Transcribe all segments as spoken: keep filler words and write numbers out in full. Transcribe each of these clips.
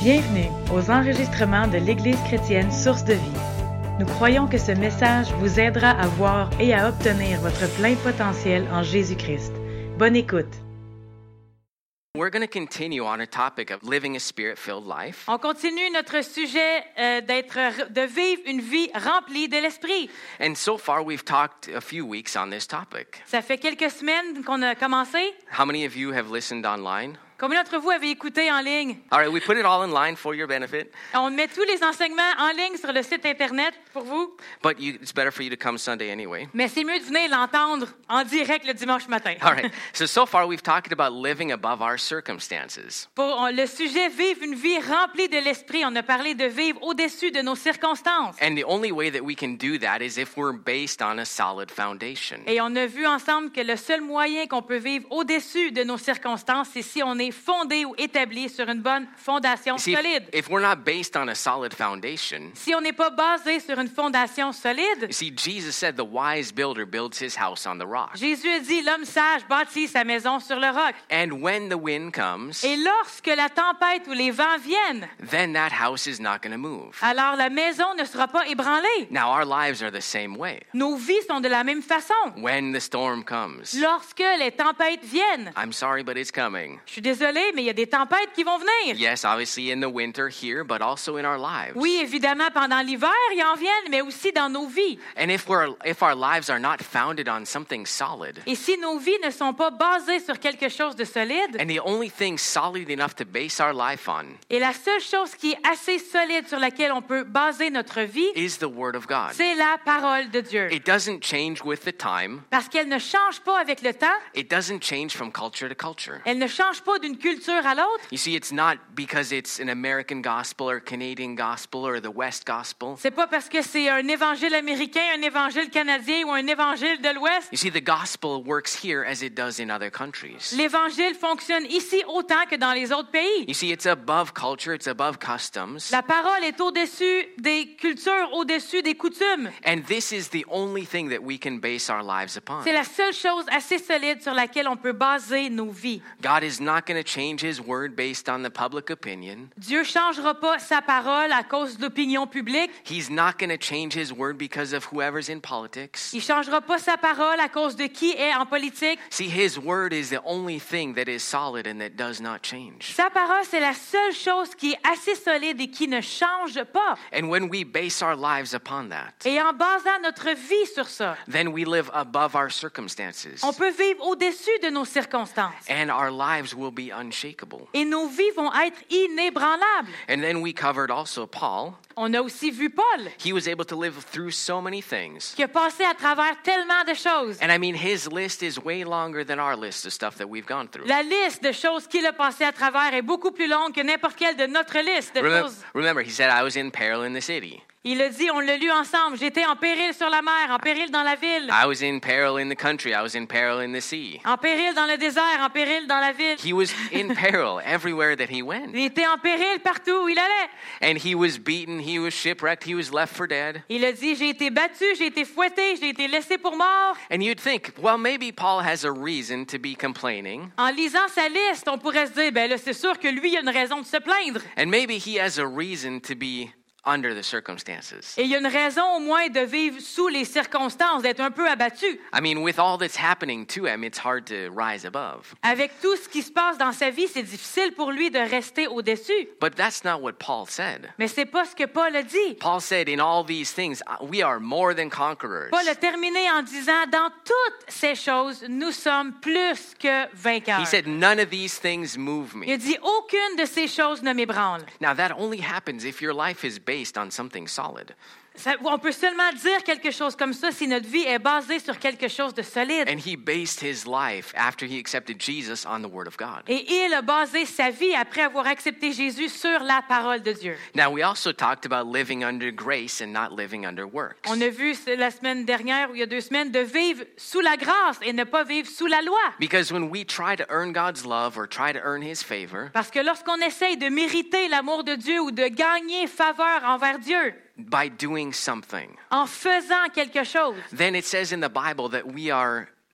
Bienvenue aux enregistrements de l'Église chrétienne Source de Vie. Nous croyons que ce message vous aidera à voir et à obtenir votre plein potentiel en Jésus-Christ. Bonne écoute. We're going to continue on a topic of living a spirit-filled life. On continue notre sujet euh, d'être, de vivre une vie remplie de l'Esprit. And so far we've talked a few weeks on this topic. Ça fait quelques semaines qu'on a commencé. How many of you have listened online? Combien d'entre vous avez écouté en ligne? All right, we put it all online for your benefit. On met tous les enseignements en ligne sur le site Internet pour vous. But you, it's better for you to come Sunday anyway. Mais c'est mieux de venir l'entendre en direct le dimanche matin. All right, so so far we've talked about living above our circumstances. Pour on, le sujet vivre une vie remplie de l'Esprit, on a parlé de vivre au-dessus de nos circonstances. And the only way that we can do that is if we're based on a solid foundation. Et on a vu ensemble que le seul moyen qu'on peut vivre au-dessus de nos circonstances, c'est si on est fondé ou établi sur une bonne fondation See, solide. if, if we're not based on a solid foundation, Si on n'est pas basé sur une fondation solide, you see, Jesus said the wise builder builds his house on the rock. Jésus a dit, l'homme sage bâtit sa maison sur le roc. And when the wind comes, Et lorsque la tempête ou les vents viennent, then that house is not going to move. alors la maison ne sera pas ébranlée. Now, our lives are the same way. Nos vies sont de la même façon. When the storm comes, Lorsque les tempêtes viennent, I'm sorry, but it's coming. je suis désolée, mais il y a des tempêtes qui vont venir. Yes, obviously in the winter here, but also in our lives. Oui, évidemment, pendant l'hiver, ils en viennent, mais aussi dans nos vies. And if we're if our lives are not founded on something solid, Et si nos vies ne sont pas basées sur quelque chose de solide, and the only thing solid enough to base our life on et la seule chose qui est assez solide sur laquelle on peut baser notre vie, is the Word of God. c'est la parole de Dieu. It doesn't change with the time. Parce qu'elle ne change pas avec le temps, It doesn't change from culture to culture. elle ne change pas d'une culture à l'autre. You see, it's not because it's an American gospel or Canadian gospel or the West gospel. C'est pas parce que c'est un évangile américain, un évangile canadien ou un évangile de l'Ouest. You see, the gospel works here as it does in other countries. L'évangile fonctionne ici autant que dans les autres pays. You see, it's above culture, it's above customs. La parole est au-dessus des cultures, au-dessus des coutumes. And this is the only thing that we can base our lives upon. C'est la seule chose assez solide sur laquelle on peut baser nos vies. God is not going to change his word based on the public opinion. Dieu changera pas sa parole à cause de l'opinion publique. He's not going to change his word because of whoever's in politics. Il changera pas sa parole à cause de qui est en politique. See, his word is the only thing that is solid and that does not change. Sa parole, c'est la seule chose qui est assez solide et qui ne change pas. And when we base our lives upon that, Et en basant notre vie sur ça, then we live above our circumstances. on peut vivre au-dessus de nos circonstances. And our lives will be unshakable. Et nos vies vont être inébranlables. And then we covered also Paul. On a aussi vu Paul, He was able to live through so many things. qui a passé à travers tellement de choses. And I mean, his list is way longer than our list of stuff that we've gone through. La liste de choses qu'il a passé à travers est beaucoup plus longue que n'importe quelle de notre liste de Remember, choses. remember, he said, I was in peril in the city. Il a dit, on l'a lu ensemble, j'étais en péril sur la mer, en péril dans la ville, I was in peril in the country. I was in peril in the sea. en péril dans le désert, en péril dans la ville. He was in peril everywhere that he went. Il était en péril partout où il allait. And he was beaten. He was shipwrecked. He was left for dead. Il a dit, j'ai été battu, j'ai été fouetté, j'ai été laissé pour mort. And you'd think, well, maybe Paul has a reason to be complaining. En lisant sa liste, on pourrait se dire, ben là, c'est sûr que lui, il a une raison de se plaindre. And maybe he has a reason to be under the circumstances. Et il y a une raison au moins de vivre sous les circonstances, d'être un peu abattu. I mean, with all that's happening to him, it's hard to rise above. Avec tout ce qui se passe dans sa vie, c'est difficile pour lui de rester au-dessus. But that's not what Paul said. Mais c'est pas ce que Paul a dit. Paul said, in all these things, we are more than conquerors. Paul a terminé en disant, dans toutes ces choses, nous sommes plus que vainqueurs. He said, none of these things move Il a me. dit, aucune de ces choses ne m'ébranle. Now, that only happens if your life is based on something solid. Ça, on peut seulement dire quelque chose comme ça si notre vie est basée sur quelque chose de solide. And he based his life after he accepted Jesus on the Word of God. Et il a basé sa vie après avoir accepté Jésus sur la parole de Dieu. Now, we also talked about living under grace and not living under works. On a vu la semaine dernière ou il y a deux semaines de vivre sous la grâce et ne pas vivre sous la loi. Because when we try to earn God's love or try to earn his favor, Parce que lorsqu'on essaye de mériter l'amour de Dieu ou de gagner faveur envers Dieu, by doing something, en faisant quelque chose, then it says in the Bible that we are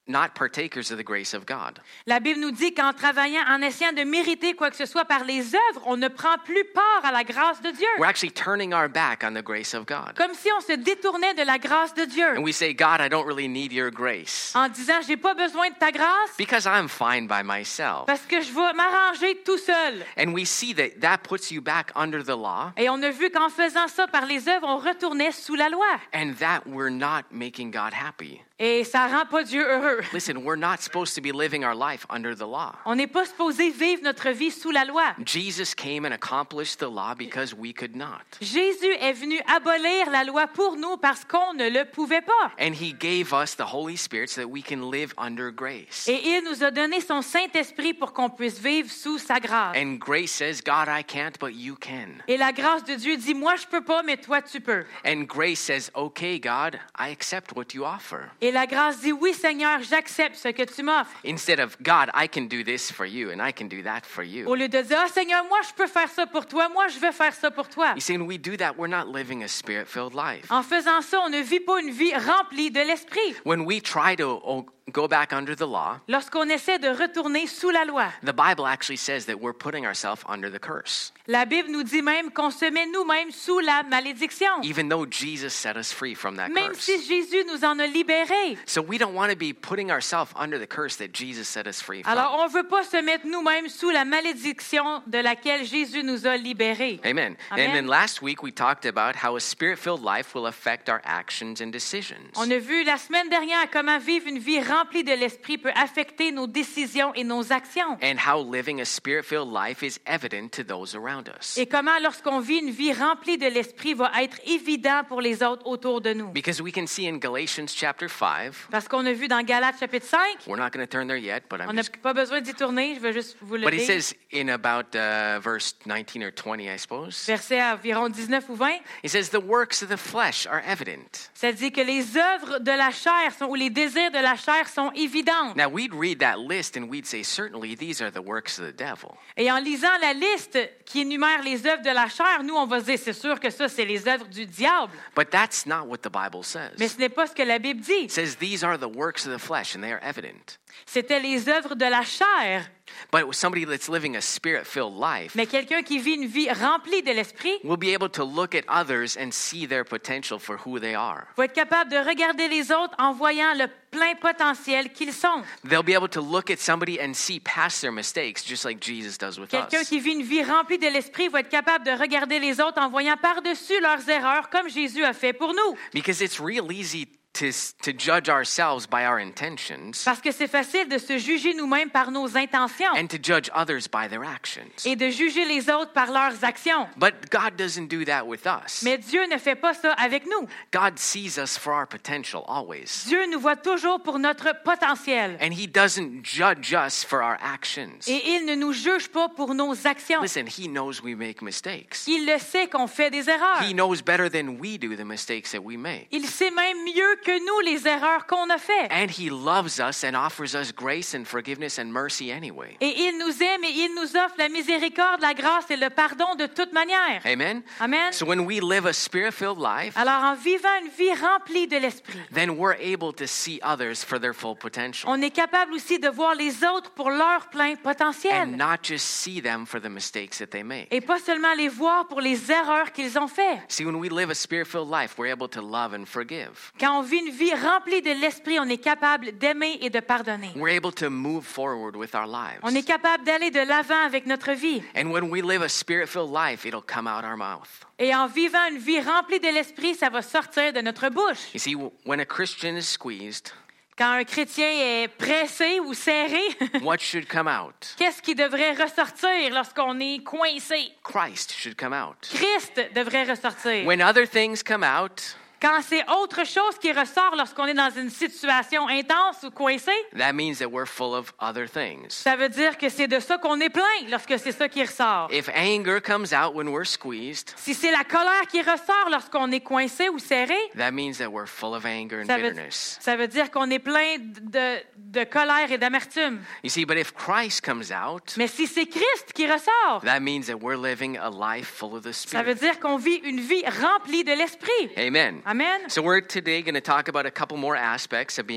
not partakers of the grace of God. La Bible nous dit qu'en travaillant, en essayant de mériter quoi que ce soit par les œuvres, on ne prend plus part à la grâce de Dieu. We're actually turning our back on the grace of God. Comme si on se détournait de la grâce de Dieu. And we say, God, I don't really need your grace En disant, j'ai pas besoin de ta grâce because I'm fine by myself. parce que je vais m'arranger tout seul. And we see that that puts you back under the law Et on a vu qu'en faisant ça par les œuvres, on retournait sous la loi. and that we're not making God happy. Et ça rend pas Dieu heureux. Listen, we're not supposed to be living our life under the law. On n'est pas supposé vivre notre vie sous la loi. Jesus came and accomplished the law because we could not. Jésus est venu abolir la loi pour nous parce qu'on ne le pouvait pas. And he gave us the Holy Spirit so that we can live under grace. Et il nous a donné son Saint-Esprit pour qu'on puisse vivre sous sa grâce. And grace says, God, I can't, but you can. Et la grâce de Dieu dit, moi je peux pas, mais toi tu peux. And grace says, okay, God, I accept what you offer. Et la grâce dit, oui Seigneur, j'accepte ce que tu m'offres. Instead of, God, I can do this for you and I can do that for Au you. lieu de dire, ah Seigneur, moi je peux faire ça pour toi, moi je vais faire ça pour toi. You see, when we do that, we're not living a spirit-filled life. En faisant ça, on ne vit pas une vie remplie de l'Esprit. When we try to oh, go back under the law, Lorsqu'on essaie de retourner sous la loi, the Bible actually says that we're putting ourselves under the curse, la Bible nous dit même qu'on se met nous-mêmes sous la malédiction, even though Jesus set us free from that même curse. si Jésus nous en a libérés. So we don't want to be putting ourselves under the curse that Jesus set us free from. Alors, on ne veut pas se mettre nous-mêmes sous la malédiction de laquelle Jésus nous a libérés. Amen. Amen. And then last week we talked about how a spirit-filled life will affect our actions and decisions. On a vu la semaine dernière comment vivre une vie remplie de l'Esprit peut affecter nos décisions et nos actions. And how living a spirit-filled life is evident to those around us. Et comment, lorsqu'on vit une vie remplie de l'Esprit, va être évident pour les autres autour de nous. Because we can see in Galatians chapter five, Parce qu'on a vu dans Galates chapitre cinq, we're not going to turn there yet, but I'm on n'a just... pas besoin d'y tourner, je vais juste vous le But he dire. says in about uh, verse nineteen or twenty, I suppose, Verset environ dix-neuf ou vingt, he says, the works of the flesh are evident. ça dit que les œuvres de la chair sont, ou les désirs de la chair sont évidentes. Now, we'd read that list and we'd say, certainly these are the works of the devil. Et en lisant la liste qui énumère les œuvres de la chair, nous, on va se dire, c'est sûr que ça, c'est les œuvres du diable. But that's not what the Bible says. Mais ce n'est pas ce que la Bible dit. It says these are the works of the flesh and they are evident. C'était les œuvres de la chair. But somebody that's living a spirit-filled life Mais quelqu'un qui vit une vie remplie de l'Esprit will be able to look at others and see their potential for who they are. va être capable de regarder les autres en voyant le plein potentiel qu'ils sont. They'll be able to look at somebody and see past their mistakes, just like Jesus does with Quelqu'un us. qui vit une vie remplie de l'Esprit va être capable de regarder les autres en voyant par-dessus leurs erreurs, comme Jésus a fait pour nous. Because it's real easy to, to judge ourselves by our intentions Parce que c'est facile de se juger nous-mêmes par nos intentions and to judge others by their actions. et de juger les autres par leurs actions. But God doesn't do that with us. Mais Dieu ne fait pas ça avec nous. God sees us for our potential always. Dieu nous voit toujours pour notre potentiel. And he doesn't judge us for our actions. Et il ne nous juge pas pour nos actions. Listen, he knows we make mistakes. Il le sait qu'on fait des erreurs. He knows better than we do the mistakes that we make. Il sait même mieux que nous les erreurs qu'on a fait. And he loves us and offers us grace and forgiveness and mercy anyway. Et il nous aime et il nous offre la miséricorde, la grâce et le pardon de toute manière. Amen? Amen. So when we live a spirit-filled life, Alors, en vivant une vie remplie de l'Esprit, then we're able to see others for their full potential. on est capable aussi de voir les autres pour leur plein And potentiel. not just see them for the mistakes that they make. Et pas seulement les voir pour les erreurs qu'ils ont faites. See, when we live a spirit-filled life, we're able to love and forgive. Quand on vit une vie remplie de l'Esprit, on est capable d'aimer et de pardonner. We're able to move forward with our lives. On est capable d'aller de l'avant avec notre vie. And when we live a spirit-filled life, it'll come out our mouth. Et en vivant une vie remplie de l'Esprit, ça va sortir de notre bouche. You see, when a Christian is squeezed, Quand un chrétien est pressé ou serré, what should come out? qu'est-ce qui devrait ressortir lorsqu'on est coincé? Christ should come out. Christ devrait ressortir. When other things come out, Quand c'est autre chose qui ressort lorsqu'on est dans une situation intense ou coincée, that means that we're full of other things. ça veut dire que c'est de ça qu'on est plein lorsque c'est ça qui ressort. If anger comes out when we're squeezed, Si c'est la colère qui ressort lorsqu'on est coincé ou serré, that means that we're full of anger and ça veut, bitterness. ça veut dire qu'on est plein de, de colère et d'amertume. You see, but if Christ comes out, Mais si c'est Christ qui ressort, that means that we're living a life full of the ça veut Spirit. dire qu'on vit une vie remplie de l'Esprit. Amen. Amen. So we're today going to talk about a couple more aspects of being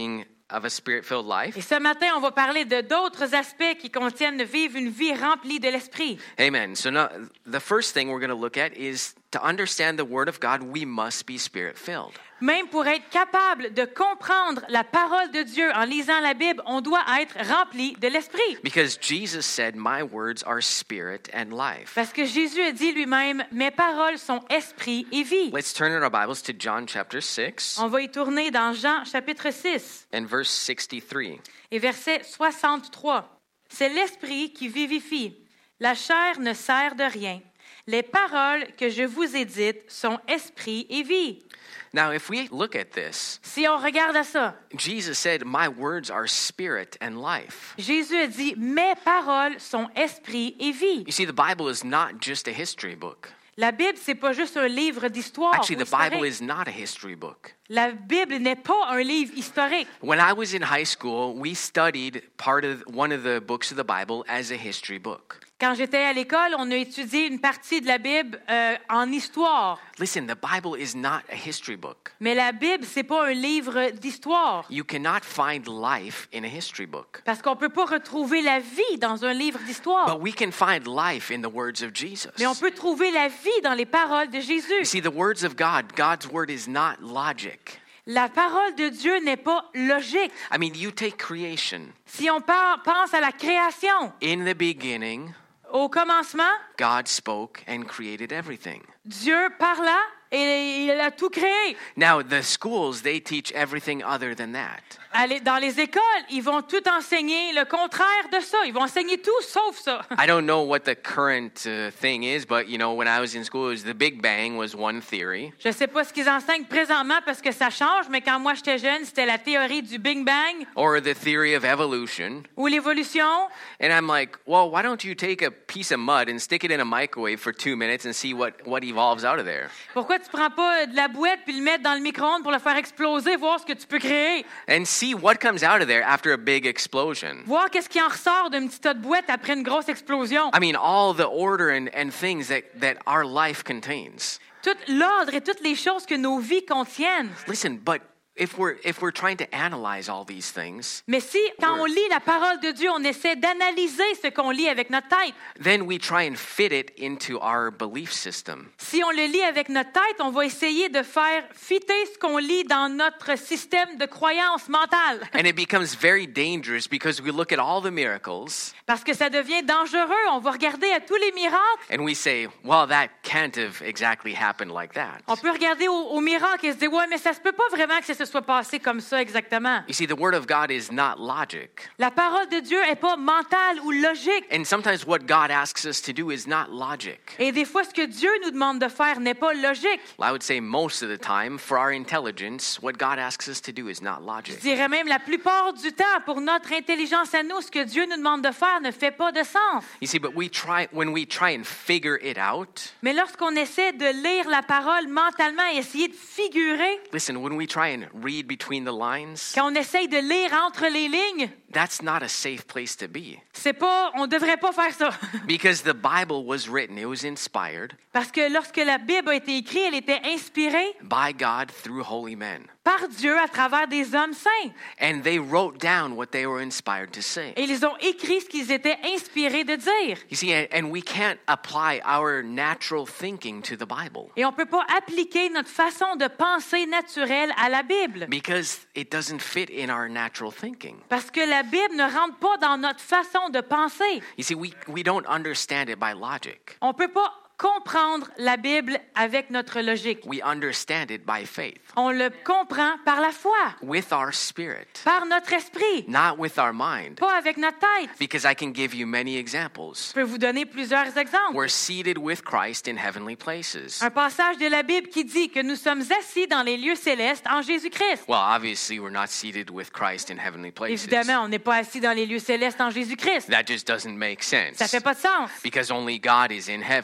of a spirit-filled life. Et ce matin, on va parler de d'autres aspects qui contiennent de vivre une vie remplie de l'Esprit. Amen. So now, the first thing we're going to look at is to understand the Word of God, we must be spirit-filled. Même pour être capable de comprendre la parole de Dieu en lisant la Bible, on doit être rempli de l'Esprit. Because Jesus said, my words are spirit and life. Parce que Jésus a dit lui-même, mes paroles sont esprit et vie. Let's turn in our Bibles to John chapter six On va y tourner dans Jean chapitre six and verse sixty-three. et verset soixante-trois. C'est l'Esprit qui vivifie. La chair ne sert de rien. Les paroles que je vous ai dites sont esprit et vie. Now, if we look at this, Si on regarde à ça, Jesus said, my words are spirit and life. Jésus a dit, mes paroles sont esprit et vie. You see, the Bible is not just a history book. La Bible, c'est pas juste un livre d'histoire. Actually, ou the Bible historique. is not a history book. La Bible n'est pas un livre historique. When I was in high school, we studied part of one of the books of the Bible as a history book. Quand j'étais à l'école, on a étudié une partie de la Bible euh, en histoire. Listen, the Bible is not a history book. Mais la Bible, c'est pas un livre d'histoire. You cannot find life in a history book. Parce qu'on peut pas retrouver la vie dans un livre d'histoire. But we can find life in the words of Jesus. Mais on peut trouver la vie dans les paroles de You Jésus. see, the words of God, God's word is not logic. La parole de Dieu n'est pas logique. I mean, you take creation. Si on par- pense à la création, In the beginning, au commencement, God spoke and created everything. Dieu parla et il a tout créé. Now, the schools, they teach everything other than that. Allez, dans les écoles, ils vont tout enseigner le contraire de ça. Ils vont enseigner tout sauf ça. I don't know what the current uh, thing is, but, you know, when I was in school, it was the Big Bang was one theory. Je ne sais pas ce qu'ils enseignent présentement parce que ça change, mais quand moi j'étais jeune, c'était la théorie du Big Bang Or the theory of evolution. ou l'évolution. And I'm like, well, why don't you take a piece of mud and stick it in a microwave for two minutes and see what, what evolves out of there? Pourquoi tu prends pas de la bouette puis le mettre dans le micro-ondes pour le faire exploser, voir ce que tu peux créer? And see what comes out of there after a big explosion. Voir qu'est-ce qui en ressort d'un petit tas de boîte après une grosse explosion. I mean, all the order and, and things that, that our life contains. Tout l'ordre et toutes les choses que nos vies contiennent. Listen, but if we're, if we're trying to analyze all these things, Mais si, quand on lit la parole de Dieu, on essaie d'analyser ce qu'on lit avec notre tête. then we try and fit it into our belief system. Si on le lit avec notre tête, on va essayer de faire fitter ce qu'on lit dans notre système de croyance mentale. And it becomes very dangerous because we look at all the miracles Parce que ça devient dangereux. On va regarder à tous les miracles. and we say, well, that can't have exactly happened like that. On peut regarder aux, aux miracles et se dire, ouais, mais ça se peut pas vraiment que ça se soit passé comme ça exactement. You see, the Word of God is not logic. La parole de Dieu est pas mentale ou logique. And sometimes what God asks us to do is not logic. Et des fois, ce que Dieu nous demande de faire n'est pas logique. I would say most of the time, for our intelligence, what God asks us to do is not Je logic. dirais même la plupart du temps, pour notre intelligence à nous, ce que Dieu nous demande de faire ne fait pas de sens. You see, but we try, when we try and figure it out, Mais lorsqu'on essaie de lire la parole mentalement et essayer de figurer, listen, when we try and read between the lines, quand on essaye de lire entre les lignes, that's not a safe place to be. c'est pas, on devrait pas faire ça. Because the Bible was written, it was inspired Parce que lorsque la Bible a été écrite, elle était inspirée by God through holy men. par Dieu à travers des hommes saints. And they wrote down what they were inspired to say. Et ils ont écrit ce qu'ils étaient inspirés de dire. You see, and, and we can't apply our natural thinking to the Bible Et on ne peut pas appliquer notre façon de penser naturelle à la Bible. because it doesn't fit in our natural thinking. Parce que la Bible ne rentre pas dans notre façon de penser. You see, we, we don't understand it by logic. On ne peut pas comprendre la Bible avec notre logique. We understand it by faith, On le comprend par la foi, with our spirit, par notre esprit, not with our mind. pas avec notre tête. Because I can give you many examples. Je peux vous donner plusieurs exemples. We're seated with Christ in heavenly places. Un passage de la Bible qui dit que nous sommes assis dans les lieux célestes en Jésus-Christ. Well, obviously, we're not seated with Christ in heavenly places. Évidemment, on n'est pas assis dans les lieux célestes en Jésus-Christ. That just doesn't make sense. Ça fait pas de sens. Because only God is in heaven. Parce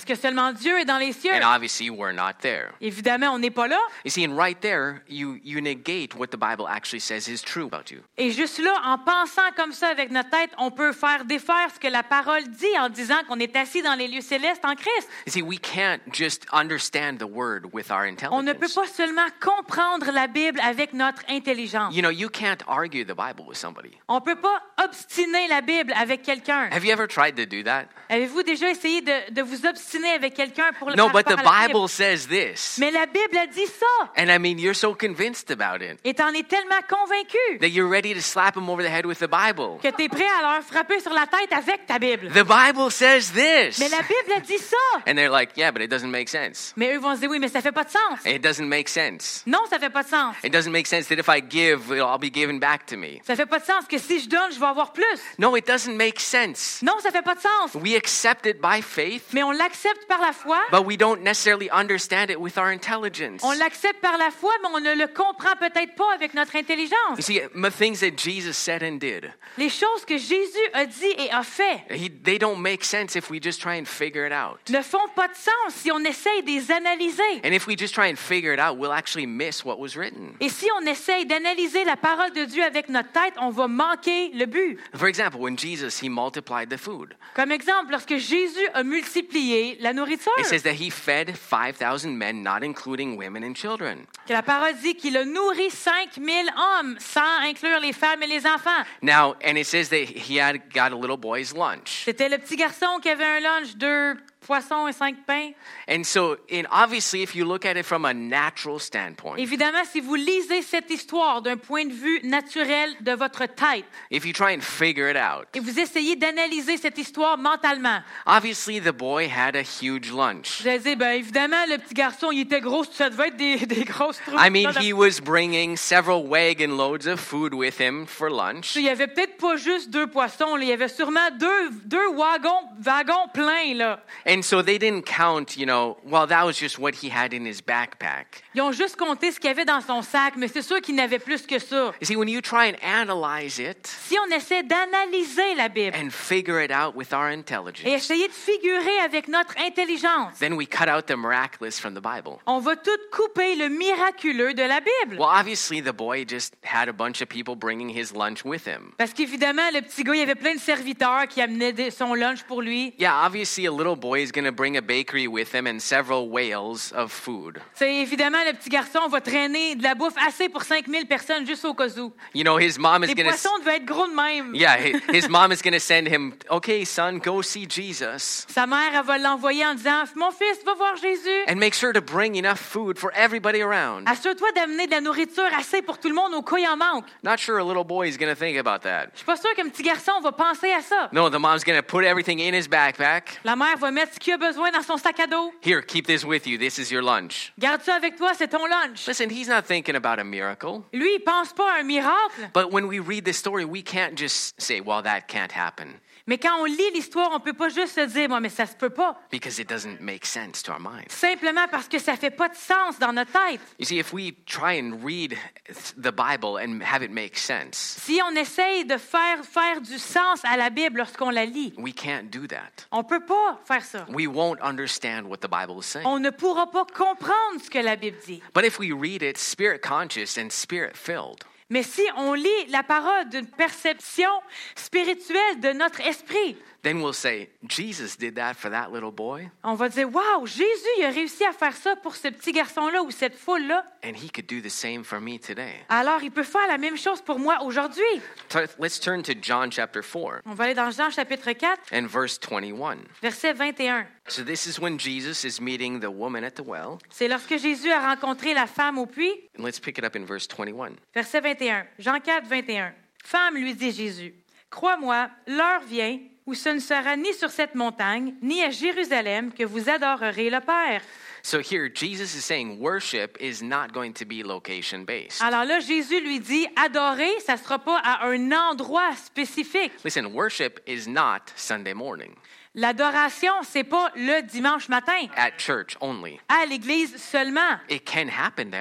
que seulement Dieu est dans les cieux. And obviously, we're not there. Évidemment, on n'est pas là. You see, and right there, you, you negate what the Bible actually says is true about you. Et juste là, en pensant comme ça avec notre tête, on peut faire défaire ce que la parole dit en disant qu'on est assis dans les lieux célestes en Christ. You see, we can't just understand the word with our On ne peut intelligence. pas seulement comprendre la Bible avec notre intelligence. You know, you can't argue the Bible with somebody. On ne peut pas obstiner la Bible avec quelqu'un. Have you ever tried to do that? Avez-vous déjà essayé de, de vous obstiner avec quelqu'un pour le No, par but the rapport à la Bible says this. Mais la Bible a dit ça. And I mean, you're so convinced about it Et t'en es tellement convaincu that you're ready to slap him over the head with the Bible. que tu es prêt à leur frapper sur la tête avec ta Bible. The Bible says this. Mais la Bible a dit ça. And they're like, yeah, but it doesn't make sense. Mais eux vont se dire, oui, mais ça fait pas de sens. It doesn't make sense. Non, ça fait pas de sens. It doesn't make sense that if I give, it'll all be given back to me. Ça fait pas de sens que si je donne, je vais avoir plus. No, it doesn't make sense. Non, ça fait pas de sens. We accept it by faith, Mais on l'accepte par la foi. but we don't necessarily understand it with our intelligence. On l'accepte par la foi, mais on ne le comprend peut-être pas avec notre You intelligence. see, the things that Jesus said and did, Les choses que Jésus a dit et a fait he, they don't make sense if we just try and figure it out. ne font pas de sens si on essaye de les analyser. And if we just try and figure it out, we'll actually miss what was written. Et si on essaye d'analyser la parole de Dieu avec notre tête, on va manquer le but. For example, when Jesus, he multiplied the food. Comme exemple, lorsque Jésus a multiplié la nourriture, It says that he fed five thousand men, not including women and children. que la parole dit qu'il a nourri cinq mille hommes, sans inclure les femmes et les enfants. Now, and it says that he had got a little boy's lunch. C'était le petit garçon qui avait un lunch, deux poissons et cinq pains. And so, and obviously, if you look at it from a natural standpoint, Évidemment, si vous lisez cette histoire d'un point de vue naturel de votre tête if you try and figure it out, et vous essayez d'analyser cette histoire mentalement, obviously the boy had a huge lunch. vous allez dire, ben évidemment, le petit garçon, il était gros, ça devait être des, des grosses troupes. I mean, he was bringing several wagon loads of food with him for lunch. Il y avait peut-être pas juste deux poissons, là. Il y avait sûrement deux, deux wagons, wagons pleins, là. And so they didn't count, you know, well, that was just what he had in his backpack. Ils ont juste compté ce qu'il y avait dans son sac, mais c'est sûr qu'il n'avait plus que ça. You see, when you try and analyze it Si on essaie d'analyser la Bible and figure it out with our et intelligence, essayer de figurer avec notre intelligence, then we cut out the miraculous from the Bible. on va tout couper le miraculeux de la Bible. Well, obviously, the boy just had a bunch of people bringing his lunch with him. Parce qu'évidemment, le petit gars, il y avait plein de serviteurs qui amenaient de- son lunch pour lui. Yeah, obviously, a little boy is going to bring a bakery with him and several whales of food. C'est évidemment, le petit garçon va traîner de la bouffe assez pour cinq mille personnes juste au cas où. You know, his mom is Les going to. poissons devaient être gros de même. Yeah, hi- his mom is going to send him, okay, son, go see Jesus. Sa mère, elle va l'envoyer en disant, mon fils, va voir Jésus. And make sure to bring enough food for everybody around. Assure-toi d'amener de la nourriture assez pour tout le monde au cas où il en manque. Not sure a little boy is going to think about that. Je suis pas sûre qu'un petit garçon va penser à ça. No, the mom's going to put everything in his backpack. La mère va mettre ce qu'il a besoin dans son sac à dos. Here, keep this with you. This is your lunch. Garde ça avec toi, c'est ton lunch. Listen, he's not thinking about a miracle. Lui, il pense pas à un miracle. But when we read this story, we can't just say, well, that can't happen, Mais quand on lit l'histoire, on peut pas juste se dire, moi, mais ça se peut pas. because it doesn't make sense to our minds. Simplement parce que ça fait pas de sens dans notre tête. You see, if we try and read the Bible and have it make sense, Si on essaye de faire faire du sens à la Bible lorsqu'on la lit, we can't do that. on peut pas faire ça. We won't understand what the Bible is saying. On ne pourra pas comprendre ce que la Bible dit. But if we read it spirit conscious and spirit filled, Mais si on lit la parole d'une perception spirituelle de notre esprit, then we'll say, Jesus did that for that little boy, on va dire, wow, Jésus il a réussi à faire ça pour ce petit garçon-là ou cette foule-là. and he could do the same for me today. Alors, il peut faire la même chose pour moi aujourd'hui. So let's turn to John chapter four On va aller dans Jean chapitre quatre, and verse twenty-one. verset vingt et un. So this is when Jesus is meeting the woman at the well. C'est lorsque Jésus a rencontré la femme au puits. And let's pick it up in verse twenty-one. Verset vingt et un. Jean quatre, vingt et un. Femme, lui dit Jésus, crois-moi, l'heure vient où ce ne sera ni sur cette montagne, ni à Jérusalem que vous adorerez le Père. So here, Jesus is saying worship is not going to be location based. Alors là, Jésus lui dit, adorer, ça ne sera pas à un endroit spécifique. Listen, worship is not Sunday morning L'adoration, c'est pas le dimanche matin, at church only. à l'église seulement. It can happen there,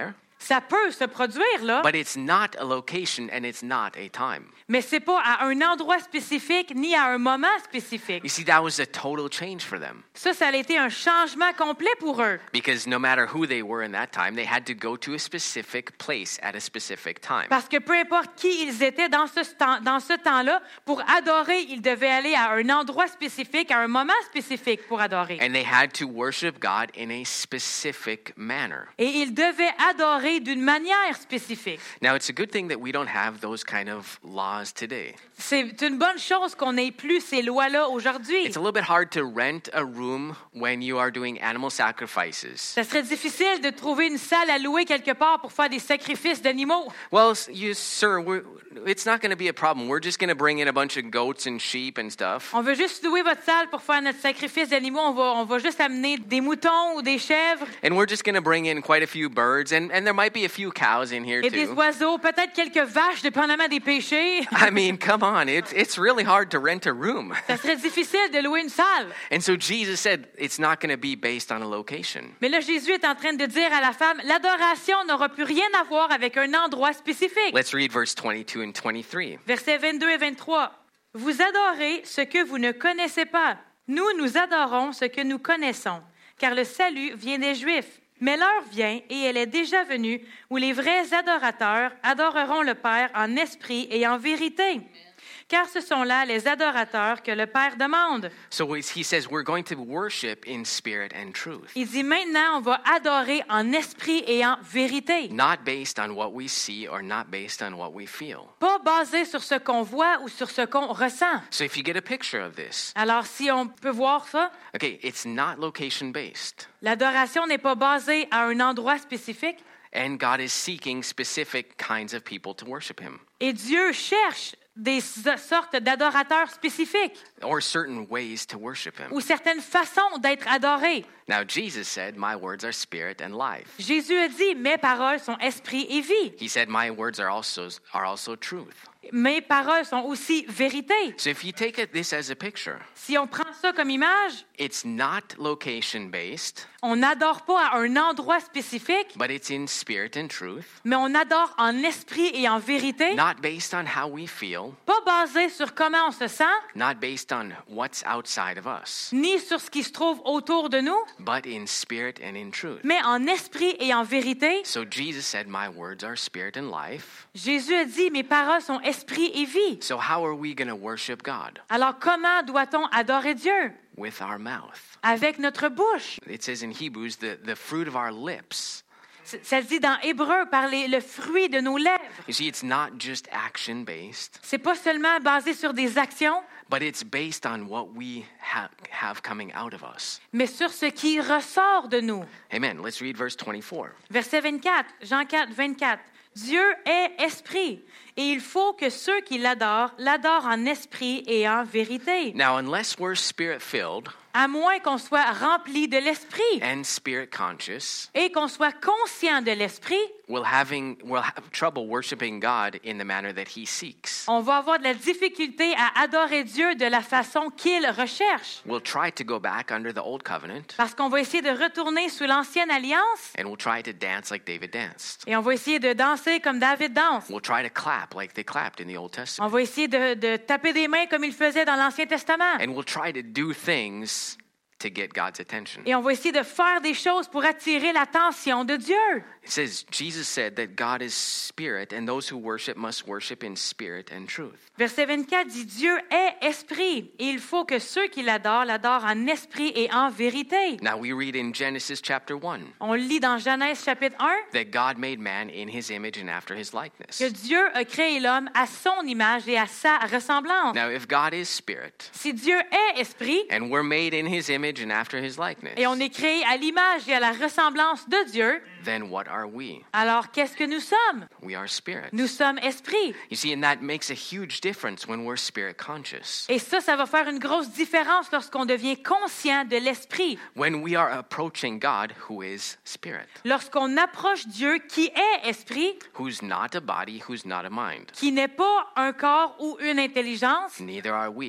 Ça peut se produire, là, but it's not a location and it's not a time. mais c'est pas à un endroit spécifique ni à un moment spécifique. You see, that was a total change for them. Ça, ça a été un changement complet pour eux. Because no matter who they were in that time, they had to go to a specific place at a specific time. Parce que peu importe qui ils étaient dans ce, temps, dans ce temps-là, pour adorer, ils devaient aller à un endroit spécifique, à un moment spécifique pour adorer. And they had to worship God in a specific manner. Et ils devaient adorer d'une manière spécifique. Now, it's a good thing that we don't have those kind of laws today. C'est une bonne chose qu'on n'ait plus ces lois-là aujourd'hui. It's a little bit hard to rent a room when you are doing animal sacrifices. Ça serait difficile de trouver une salle à louer quelque part pour faire des sacrifices d'animaux. Well, you, sir, we're, it's not going to be a problem. We're just going to bring in a bunch of goats and sheep and stuff. On veut juste louer votre salle pour faire notre sacrifice d'animaux. On va, on va juste amener des moutons ou des chèvres And we're just going to bring in quite a few birds, and, and there might be a few cows in here et des too. oiseaux, peut-être quelques vaches, dépendamment des péchés. I mean, come on. It's, it's really hard to rent a room. Ça serait difficile de louer une salle. And so Jesus said it's not going to be based on a location. Mais là, Jésus est en train de dire à la femme, l'adoration n'aura plus rien à voir avec un endroit spécifique. Let's read verse twenty-two and twenty-three. Versets vingt-deux et vingt-trois. Vous adorez ce que vous ne connaissez pas. Nous, nous adorons ce que nous connaissons, car le salut vient des Juifs. Mais l'heure vient, et elle est déjà venue, où les vrais adorateurs adoreront le Père en esprit et en vérité. Car ce sont là les adorateurs que le Père demande. So he says we're going to worship in spirit and truth. Il dit maintenant, on va adorer en esprit et en vérité. Not based on what we see or not based on what we feel. Pas basé sur ce qu'on voit ou sur ce qu'on ressent. So if you get a picture of this, Alors, si on peut voir ça, okay, it's not location based. l'adoration n'est pas basée à un endroit spécifique. And God is seeking specific kinds of people to worship him. Et Dieu cherche des sortes d'adorateurs spécifiques Or certain ways to worship him. ou certaines façons d'être adorés. Now Jesus said, my words are spirit and life. Jésus a dit, mes paroles sont esprit et vie. He said, my words are also, are also truth. Mes paroles sont aussi vérité. So if you take it, this as a picture, Si on prend ça comme image, it's not location based, on n'adore pas à un endroit spécifique, but it's in spirit and truth. mais on adore en esprit et en vérité, Not based on how we feel, pas basé sur comment on se sent, not based on what's outside of us, ni sur ce qui se trouve autour de nous, but in spirit and in truth. mais en esprit et en vérité. So Jesus said, my words are spirit and life. Jésus a dit, mes paroles sont esprit et vie. So how are we going to worship God? Alors comment doit-on adorer Dieu? With our mouth. Avec notre bouche. It says in Hebrews, the, the fruit of our lips. C- Ça se dit dans Hébreu, par les- le fruit de nos lèvres. You see, it's not just action based, C'est pas seulement basé sur des actions, but it's based on what we ha- have coming out of us. mais sur ce qui ressort de nous. Amen. Let's read verse twenty-four. Verset vingt-quatre, Jean quatre, vingt-quatre. Dieu est esprit, et il faut que ceux qui l'adorent l'adorent en esprit et en vérité. Now, unless we're spirit filled À moins qu'on soit rempli de l'esprit and spirit conscious, et qu'on soit conscient de l'esprit, we'll having we'll have trouble worshiping God in the manner that He seeks. on va avoir de la difficulté à adorer Dieu de la façon qu'il recherche. We'll try to go back under the old covenant, Parce qu'on va essayer de retourner sous l'ancienne alliance and we'll try to dance like David danced. et on va essayer de danser comme David danse. We'll try to clap like they clapped in the Old On Testament, va essayer de, de taper des mains comme il faisait dans l'Ancien Testament. and we'll try to do things to get God's attention. Et on va essayer de faire des choses pour attirer l'attention de Dieu. It says, Jesus said that God is spirit, and those who worship must worship in spirit and truth. Verset vingt-quatre dit, Dieu est esprit, et il faut que ceux qui l'adorent l'adorent en esprit et en vérité. Now we read in Genesis chapter one On le lit dans Genèse chapitre un, that God made man in his image and after his likeness. que Dieu a créé l'homme à son image et à sa ressemblance. Now, if God is spirit, Si Dieu est esprit, and we're made in his image and after his likeness, et on est créé à l'image et à la ressemblance de Dieu, then what are we? alors qu'est-ce que nous sommes? We are spirit. Nous sommes esprit. You see, and that makes a huge difference when we're spirit conscious. Et ça, ça va faire une grosse différence lorsqu'on devient conscient de l'esprit. When we are approaching God, who is spirit, Lorsqu'on approche Dieu qui est esprit, who's not a body, who's not a mind, qui n'est pas un corps ou une intelligence, neither are we.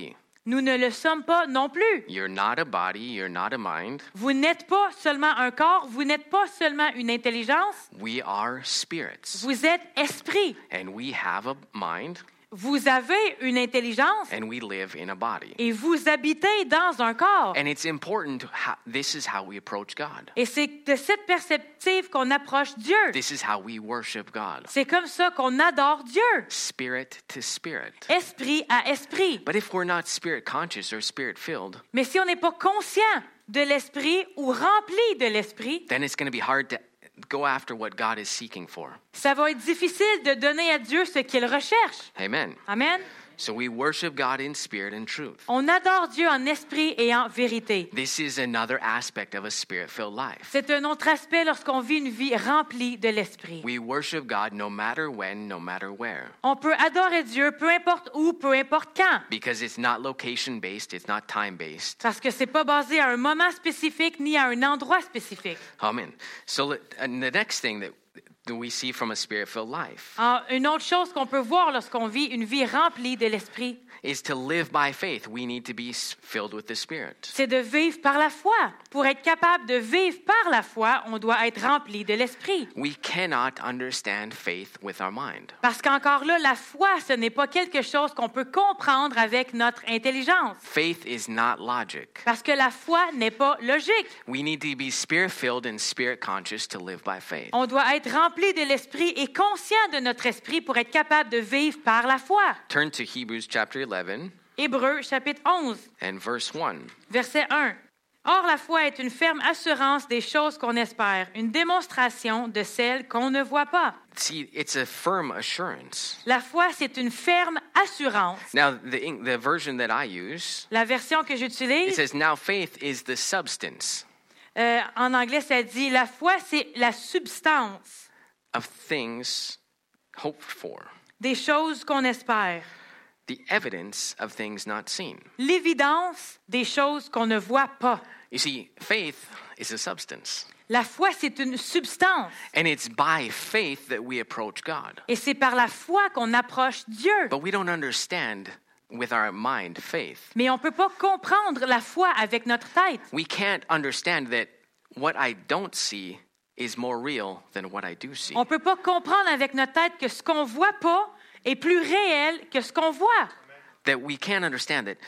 Nous ne le sommes pas non plus. You're not a body, you're not a mind. Vous n'êtes pas seulement un corps, vous n'êtes pas seulement une intelligence. We are spirits. Vous êtes esprit. And we have a mind, Vous avez une intelligence and we live in a body. et vous habitez dans un corps. And it's important, to ha- this is how we approach God. Et c'est de cette perspective qu'on approche Dieu. This is how we worship God. C'est comme ça qu'on adore Dieu. Spirit to spirit. Esprit à esprit. But if we're not spirit conscious or spirit filled, Mais si on n'est pas conscient de l'esprit ou rempli de l'esprit, then it's going to be hard to go after what God is seeking for. ça va être difficile de donner à Dieu ce qu'il recherche. Amen. Amen. So we worship God in spirit and truth. On adore Dieu en esprit et en vérité. This is another aspect of a spirit-filled life. C'est un autre aspect lorsqu'on vit une vie remplie de l'esprit. We worship God no matter when, no matter where. On peut adorer Dieu peu importe où, peu importe quand. Because it's not location-based, it's not time-based. Parce que c'est pas basé à un moment spécifique ni à un endroit spécifique. Amen. So let- and the next thing that that we see from a spirit-filled life Ah, une autre chose qu'on peut voir lorsqu'on vit une vie remplie de l'esprit, is to live by faith. We need to be s- filled with the Spirit. c'est de vivre par la foi. Pour être capable de vivre par la foi, on doit être rempli de l'esprit. We cannot understand faith with our mind. Parce qu'encore là, la foi, ce n'est pas quelque chose qu'on peut comprendre avec notre intelligence. Faith is not logic. Parce que la foi n'est pas logique. We need to be spirit-filled and spirit-conscious to live by faith. On doit être rempli de l'esprit et conscient de notre esprit pour être capable de vivre par la foi. Turn to Hebrews chapter eleven Hébreux chapitre onze, and verse one. verset un. Or, la foi est une ferme assurance des choses qu'on espère, une démonstration de celles qu'on ne voit pas. See, it's a firm assurance. La foi, c'est une ferme assurance. Now, the, Eng- the version that I use, La version que it j'utilise, says, now faith is the substance euh, en anglais, ça dit la foi, c'est la substance of things hoped for, des choses qu'on espère, the evidence of things not seen. l'évidence des choses qu'on ne voit pas. You see, faith is a substance. La foi, c'est une substance. And it's by faith that we approach God. Et c'est par la foi qu'on approche Dieu. But we don't understand with our mind faith. Mais on ne peut pas comprendre la foi avec notre tête. We can't understand that what I don't see is more real than what I do see. On ne peut pas comprendre avec notre tête que ce qu'on ne voit pas est plus réel que ce qu'on voit. That we can't understand that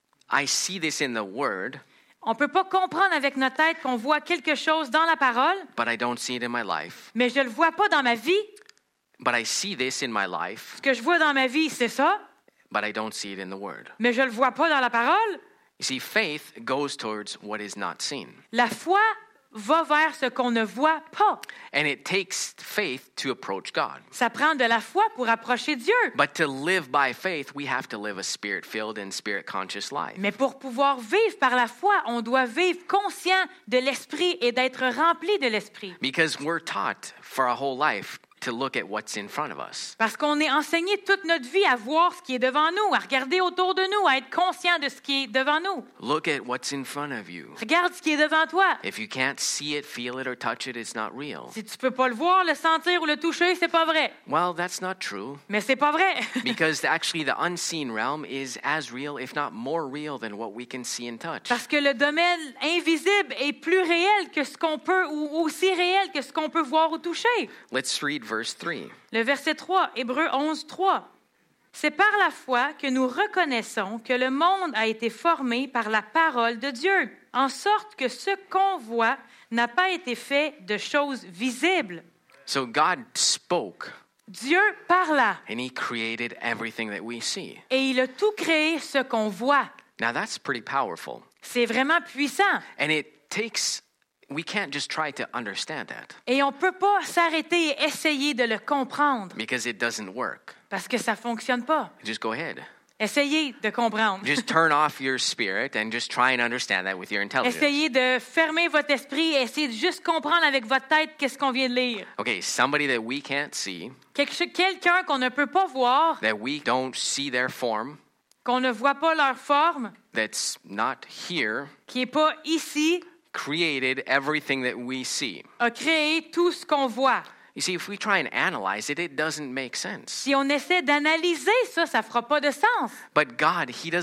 I see this in the Word, On ne peut pas comprendre avec notre tête qu'on voit quelque chose dans la parole, but I don't see it in my life. mais je ne le vois pas dans ma vie. But I see this in my life, Ce que je vois dans ma vie, c'est ça, but I don't see it in the Word. mais je ne le vois pas dans la parole. You see, faith goes towards what is not seen. La foi va vers ce qu'on ne voit pas. And it takes faith to approach God. Ça prend de la foi pour approcher Dieu. But to live by faith, we have to live a spirit-filled and spirit-conscious life. Mais pour pouvoir vivre par la foi, on doit vivre conscient de l'esprit et d'être rempli de l'esprit. Because we're taught for our whole life to look at what's in front of us. Parce qu'on est enseigné toute notre vie à voir ce qui est devant nous, à regarder autour de nous, à être conscient de ce qui est devant nous. Look at what's in front of you. Regarde ce qui est devant toi. If you can't see it, feel it, or touch it, it's not real. Si tu peux pas le voir, le sentir ou le toucher, c'est pas vrai. Well, that's not true. Mais c'est pas vrai. Because actually the unseen realm is as real, if not more real, than what we can see and touch. Parce que le domaine invisible est plus réel que ce qu'on peut, ou aussi réel que ce qu'on peut voir ou toucher. Let's read verse three. Le verset trois, Hébreux onze, trois. C'est par la foi que nous reconnaissons que le monde a été formé par la parole de Dieu, en sorte que ce qu'on voit n'a pas été fait de choses visibles. So God spoke, Dieu parla and He created everything that we see. et il a tout créé ce qu'on voit. Now that's pretty powerful. C'est vraiment puissant. And it takes, we can't just try to understand that Et on ne peut pas s'arrêter et essayer de le comprendre because it doesn't work. parce que ça ne fonctionne pas. Just go ahead. Essayez de comprendre. Just turn off your spirit and just try and understand that with your intelligence. Essayez de fermer votre esprit et essayez de juste comprendre avec votre tête qu'est-ce qu'on vient de lire. Okay, somebody that we can't see, Quelque- Quelqu'un qu'on ne peut pas voir, that we don't see their form, qu'on ne voit pas leur forme, that's not here, qui n'est pas ici, created everything that we see. a créé tout ce qu'on voit. You see, if we try and analyze it, it doesn't make sense. Si on essaie d'analyser ça, ça ne fera pas de sens. But God, He doesn't,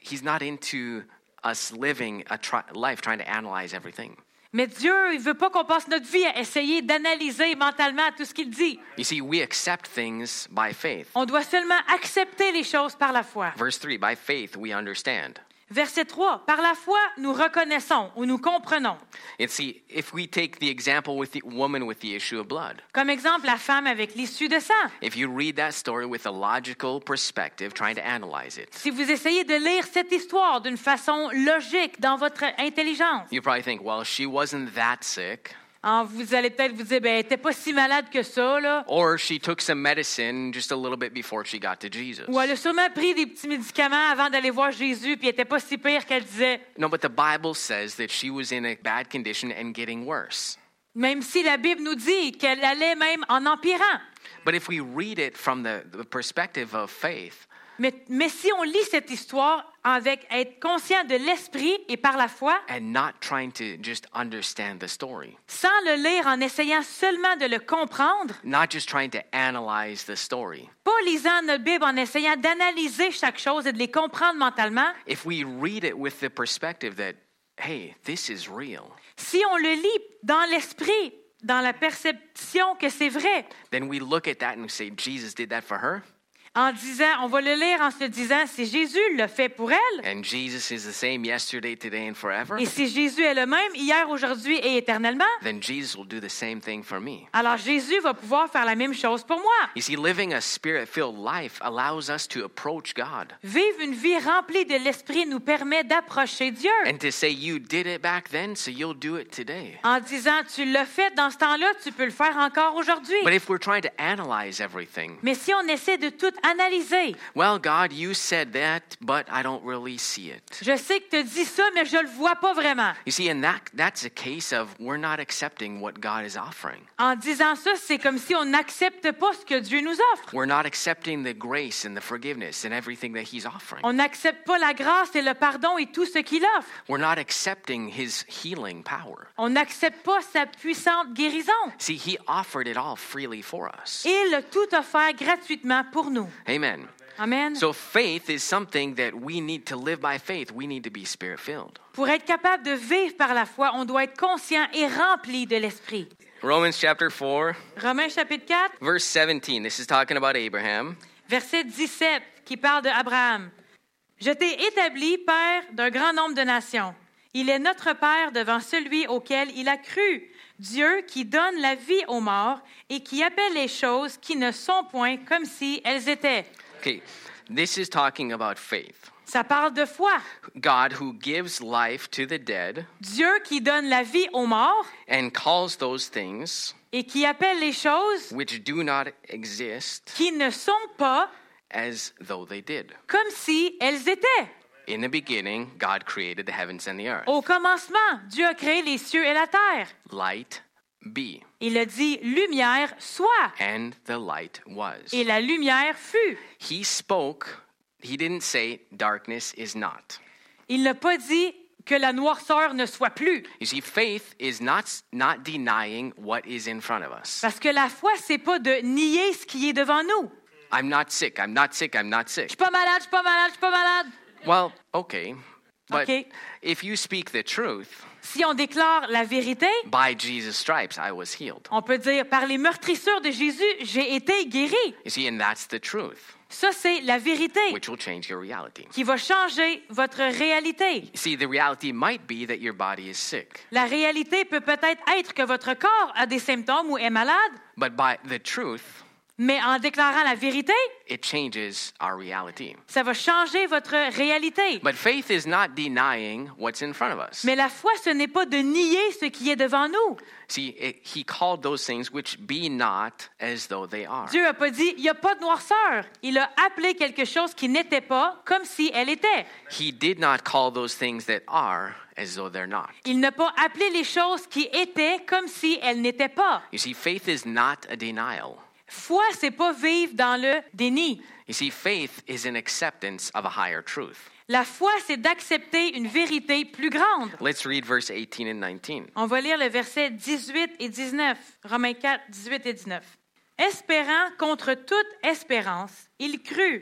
he's not into us living a try, life trying to analyze everything. Mais Dieu, il veut pas qu'on passe notre vie à essayer d'analyser mentalement tout ce qu'il dit. You see, we accept things by faith. On doit seulement accepter les choses par la foi. Verse three, by faith we understand. Verset trois. Par la foi, nous reconnaissons ou nous comprenons. And see, if we take the example with the woman with the issue of blood. Comme exemple, la femme avec l'issue de sang. If you read that story with a logical perspective, trying to analyze it, Si vous essayez de lire cette histoire d'une façon logique dans votre intelligence, you probably think, well, she wasn't that sick. hein, vous allez peut-être vous dire, ben, elle n'était pas si malade que ça, là. Or she took some medicine just a little bit before she got to Jesus. Ou elle a sûrement pris des petits médicaments avant d'aller voir Jésus, puis elle n'était pas si pire qu'elle disait. No, but the Bible says that she was in a bad condition and getting worse. Même si la Bible nous dit qu'elle allait même en empirant. But if we read it from the, the perspective of faith, Mais, mais si on lit cette histoire avec être conscient de l'esprit et par la foi, and not trying to just understand the story, sans le lire en essayant seulement de le comprendre, not just trying to analyze the story, pas lisant notre Bible en essayant d'analyser chaque chose et de les comprendre mentalement, if we read it with the perspective that, hey, this is real, si on le lit dans l'esprit, dans la perception que c'est vrai, then we look at that and we say, Jesus did that for her, en disant, on va le lire en se disant, si Jésus le fait pour elle, and Jesus is the same yesterday, today, and forever, et si Jésus est le même hier, aujourd'hui et éternellement, then Jesus will do the same thing for me. alors Jésus va pouvoir faire la même chose pour moi. You see, living a spirit-filled life allows us to approach God Vivre une vie remplie de l'esprit nous permet d'approcher Dieu. and to say, you did it back then, so you'll do it today. En disant, tu l'as fait dans ce temps-là, tu peux le faire encore aujourd'hui. But if we're trying to analyze everything, Mais si on essaie de tout analyser, well, God, you said that, but I don't really see it. je sais que tu dis ça, mais je le vois pas vraiment. You see, and that that's a case of we're not accepting what God is offering. En disant ça, c'est comme si on n'accepte pas ce que Dieu nous offre. We're not accepting the grace and the forgiveness and everything that He's offering. On n'accepte pas la grâce et le pardon et tout ce qu'il offre. We're not accepting His healing power. On n'accepte pas sa puissante guérison. See, He offered it all freely for us. Il a tout offert gratuitement pour nous. Amen. Amen. So faith is something that we need to live by faith. We need to be spirit-filled. Pour être capable de vivre par la foi, on doit être conscient et rempli de l'esprit. Romans chapter four, Romains chapitre quatre, verse seventeen. This is talking about Abraham. verset dix-sept, qui parle d'Abraham. « Je t'ai établi père d'un grand nombre de nations. Il est notre père devant celui auquel il a cru, Dieu qui donne la vie aux morts et qui appelle les choses qui ne sont point comme si elles étaient. » Okay, this is talking about faith. Ça parle de foi. God who gives life to the dead Dieu qui donne la vie aux morts and calls those things et qui appelle les choses which do not exist qui ne sont pas as though they did. comme si elles étaient. In the beginning, God created the heavens and the earth. Au commencement, Dieu a créé les cieux et la terre. Light be. Il a dit « lumière soit ». And the light was. Et la lumière fut. He spoke, he didn't say darkness is not. Il n'a pas dit que la noirceur ne soit plus. You see, faith is not, not denying what is in front of us. Parce que la foi, c'est pas de nier ce qui est devant nous. I'm not sick, I'm not sick, I'm not Je sick. suis pas malade, je suis pas malade, je suis pas malade. Well, okay. But Okay. if you speak the truth, Si on déclare la vérité, by Jesus' stripes I was healed. on peut dire par les meurtrissures de Jésus, j'ai été guéri. You see, and that's the truth, Ça, c'est la vérité which will change your reality. qui va changer votre réalité. You see, the reality might be that your body is sick, La réalité peut peut-être être que votre corps a des symptômes ou est malade, but by the truth, mais en déclarant la vérité, it changes our reality. ça va changer votre réalité. But faith is not denying what's in front of us. Mais la foi, ce n'est pas de nier ce qui est devant nous. See, it, he called those things which be not as though they are. Dieu n'a pas dit, il n'y a pas de noirceur. Il a appelé quelque chose qui n'était pas comme si elle était. He did not call those things that are as though they're not. Il n'a pas appelé les choses qui étaient comme si elles n'étaient pas. You see, faith is not a denial. Foi, c'est pas vivre dans le déni. You see, faith is an acceptance of a higher truth. La foi, c'est d'accepter une vérité plus grande. Let's read verse eighteen and nineteen. On va lire le verset dix-huit et dix-neuf. Romains quatre, dix-huit et dix-neuf. Espérant contre toute espérance, il crut,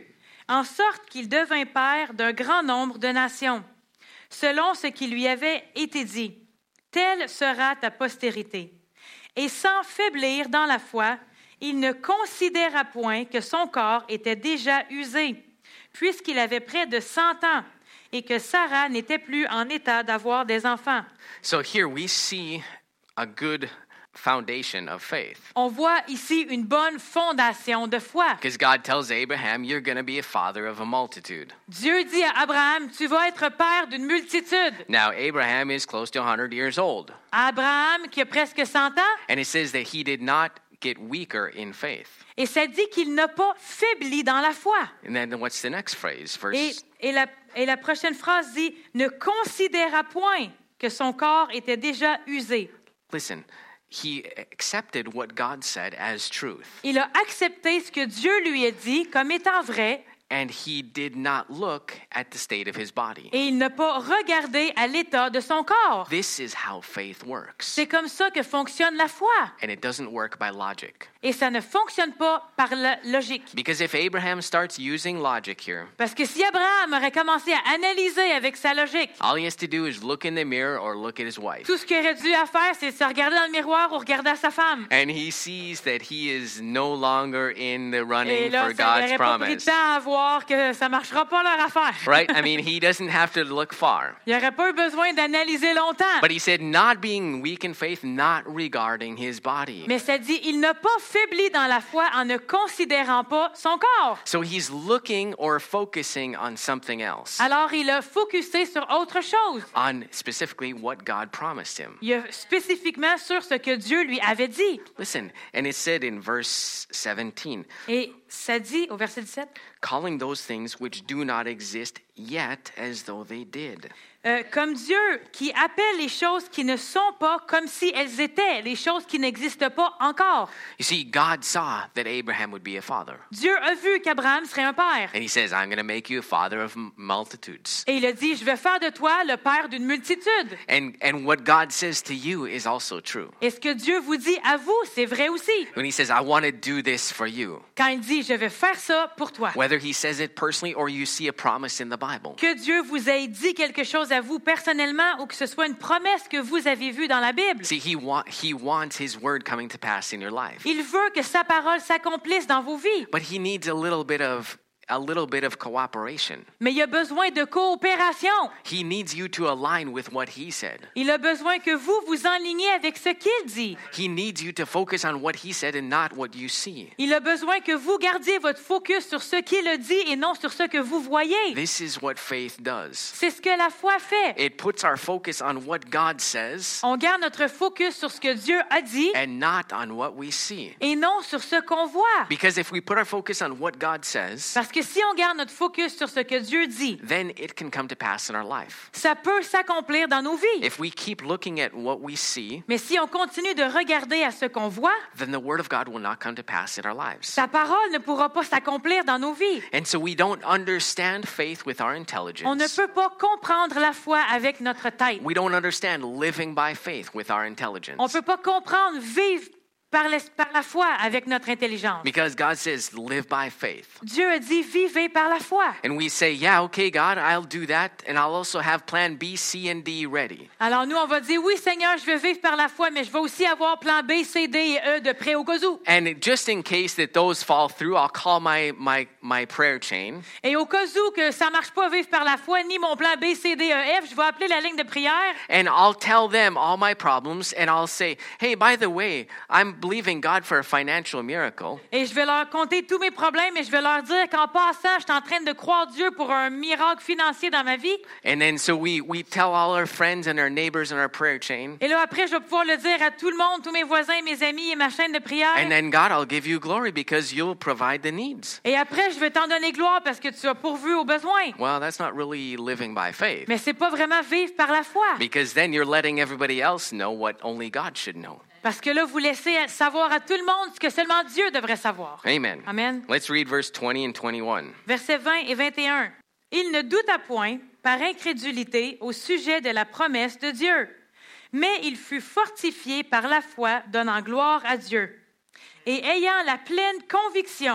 en sorte qu'il devint père d'un grand nombre de nations, selon ce qui lui avait été dit. Telle sera ta postérité. Et sans faiblir dans la foi, il ne considéra point que son corps était déjà usé, puisqu'il avait près de cent ans, et que Sarah n'était plus en état d'avoir des enfants. So here we see a good foundation of faith. On voit ici une bonne fondation de foi. Because God tells Abraham, you're going to be a father of a multitude. Dieu dit à Abraham, tu vas être père d'une multitude. Now, Abraham is close to one hundred years old. Abraham, qui a presque cent ans, And it says that he did not get weaker in faith. et ça dit qu'il n'a pas faibli dans la foi. And then what's the next phrase? Et, Verse et, la, et la prochaine phrase dit, ne considéra point que son corps était déjà usé. Listen, he accepted what God said as truth. Il a accepté ce que Dieu lui a dit comme étant vrai, And he did not look at the state of his body. et il n'a pas regardé à l'état de son corps. This is how faith works. C'est comme ça que fonctionne la foi. And it doesn't work by logic. Et ça ne fonctionne pas par la logique. Because if Abraham starts using logic here, Parce que si Abraham aurait commencé à analyser avec sa logique, all he has to do is look in the mirror or look at his wife. tout ce qu'il aurait dû à faire, c'est se regarder dans le miroir ou regarder à sa femme. And he sees that he is no longer in the Et running là, for ça God's n'aurait pas pris de promise. temps à voir que ça ne marchera pas leur affaire. Right? I mean, he doesn't have to look far. Il n'aurait pas eu besoin d'analyser longtemps. But he said, not being weak in faith, not regarding his body. Mais ça dit, il n'a pas faibli dans la foi en ne considérant pas son corps. So he's looking or focusing on something else, Alors, il a focusé sur autre chose. on specifically what God promised him. Il a spécifiquement sur ce que Dieu lui avait dit. Listen, and it said in verse seventeen, Et ça dit au verset dix-sept, calling those things which do not exist yet as though they did. euh, comme Dieu qui appelle les choses qui ne sont pas comme si elles étaient, les choses qui n'existent pas encore. You see, God saw that Abraham would be a father. Dieu a vu qu'Abraham serait un père. And he says, I'm going to make you a father of m- multitudes. Et il a dit, je vais faire de toi le père d'une multitude. And, and what God says to you is also true. Et ce que Dieu vous dit à vous, c'est vrai aussi. When he says, I want to do this for you, Quand il dit, je vais faire ça pour toi. whether he says it personally or you see a promise in the Bible. Que Dieu vous ait dit quelque chose à vous personnellement ou que ce soit une promesse que vous avez vue dans la Bible. See, he, wa- he wants his word coming to pass in your life. Il veut que sa parole s'accomplisse dans vos vies. But he needs a little bit of a little bit of cooperation. Mais il a besoin de coopération. He needs you to align with what he said. Il a besoin que vous vous enligniez avec ce qu'il dit. He needs you to focus on what he said and not what you see. Il a besoin que vous gardiez votre focus sur ce qu'il a dit et non sur ce que vous voyez. This is what faith does. C'est ce que la foi fait. It puts our focus on what God says On garde notre focus sur ce que Dieu a dit and not on what we see. et non sur ce qu'on voit. Because if we put our focus on what God says, Parce que si on garde notre focus sur ce que Dieu dit, then it can come to pass in our life. ça peut s'accomplir dans nos vies. If we keep looking at what we see, Mais si on continue de regarder à ce qu'on voit, then the word of God will not come to pass in our lives. sa parole ne pourra pas s'accomplir dans nos vies. And so we don't understand faith with our On ne intelligence. peut pas comprendre la foi avec notre tête. We don't understand living by faith with our On ne intelligence. peut pas comprendre vivre par, l'es- par la foi avec notre intelligence. Because God says, live by faith. Dieu a dit, vivez par la foi. And we say, yeah, okay, God, I'll do that. And I'll also have plan B, C, and D ready. Alors nous, on va dire, oui Seigneur, je vais vivre par la foi, mais je vais aussi avoir plan B, C, D et E de près au cas où. And just in case that those fall through, I'll call my, my, my prayer chain. Et au cas où que ça marche pas vivre par la foi, ni mon plan B, C, D, E, F, je vais appeler la ligne de prière. And I'll tell them all my problems. And I'll say, hey, by the way, I'm believing God for a financial miracle. Et je vais leur conter tous mes problèmes et je vais leur dire qu'en passant, je suis en train de croire Dieu pour un miracle financier dans ma vie. And then so we, we tell all our friends and our neighbors in our prayer chain. Et là, après, je vais pouvoir le dire à tout le monde, tous mes voisins, mes amis et ma chaîne de prière. And then God, I'll give you glory because you'll provide the needs. Et après, je vais t'en donner gloire parce que tu as pourvu aux besoins. Well, that's not really living by faith. Mais c'est pas vraiment vivre par la foi. Because then you're letting everybody else know what only God should know. Parce que là, vous laissez savoir à tout le monde ce que seulement Dieu devrait savoir. Amen. Amen. Let's read verse twenty and twenty-one. Versets vingt et vingt et un. Il ne douta point, par incrédulité, au sujet de la promesse de Dieu. Mais il fut fortifié par la foi, donnant gloire à Dieu. Et ayant la pleine conviction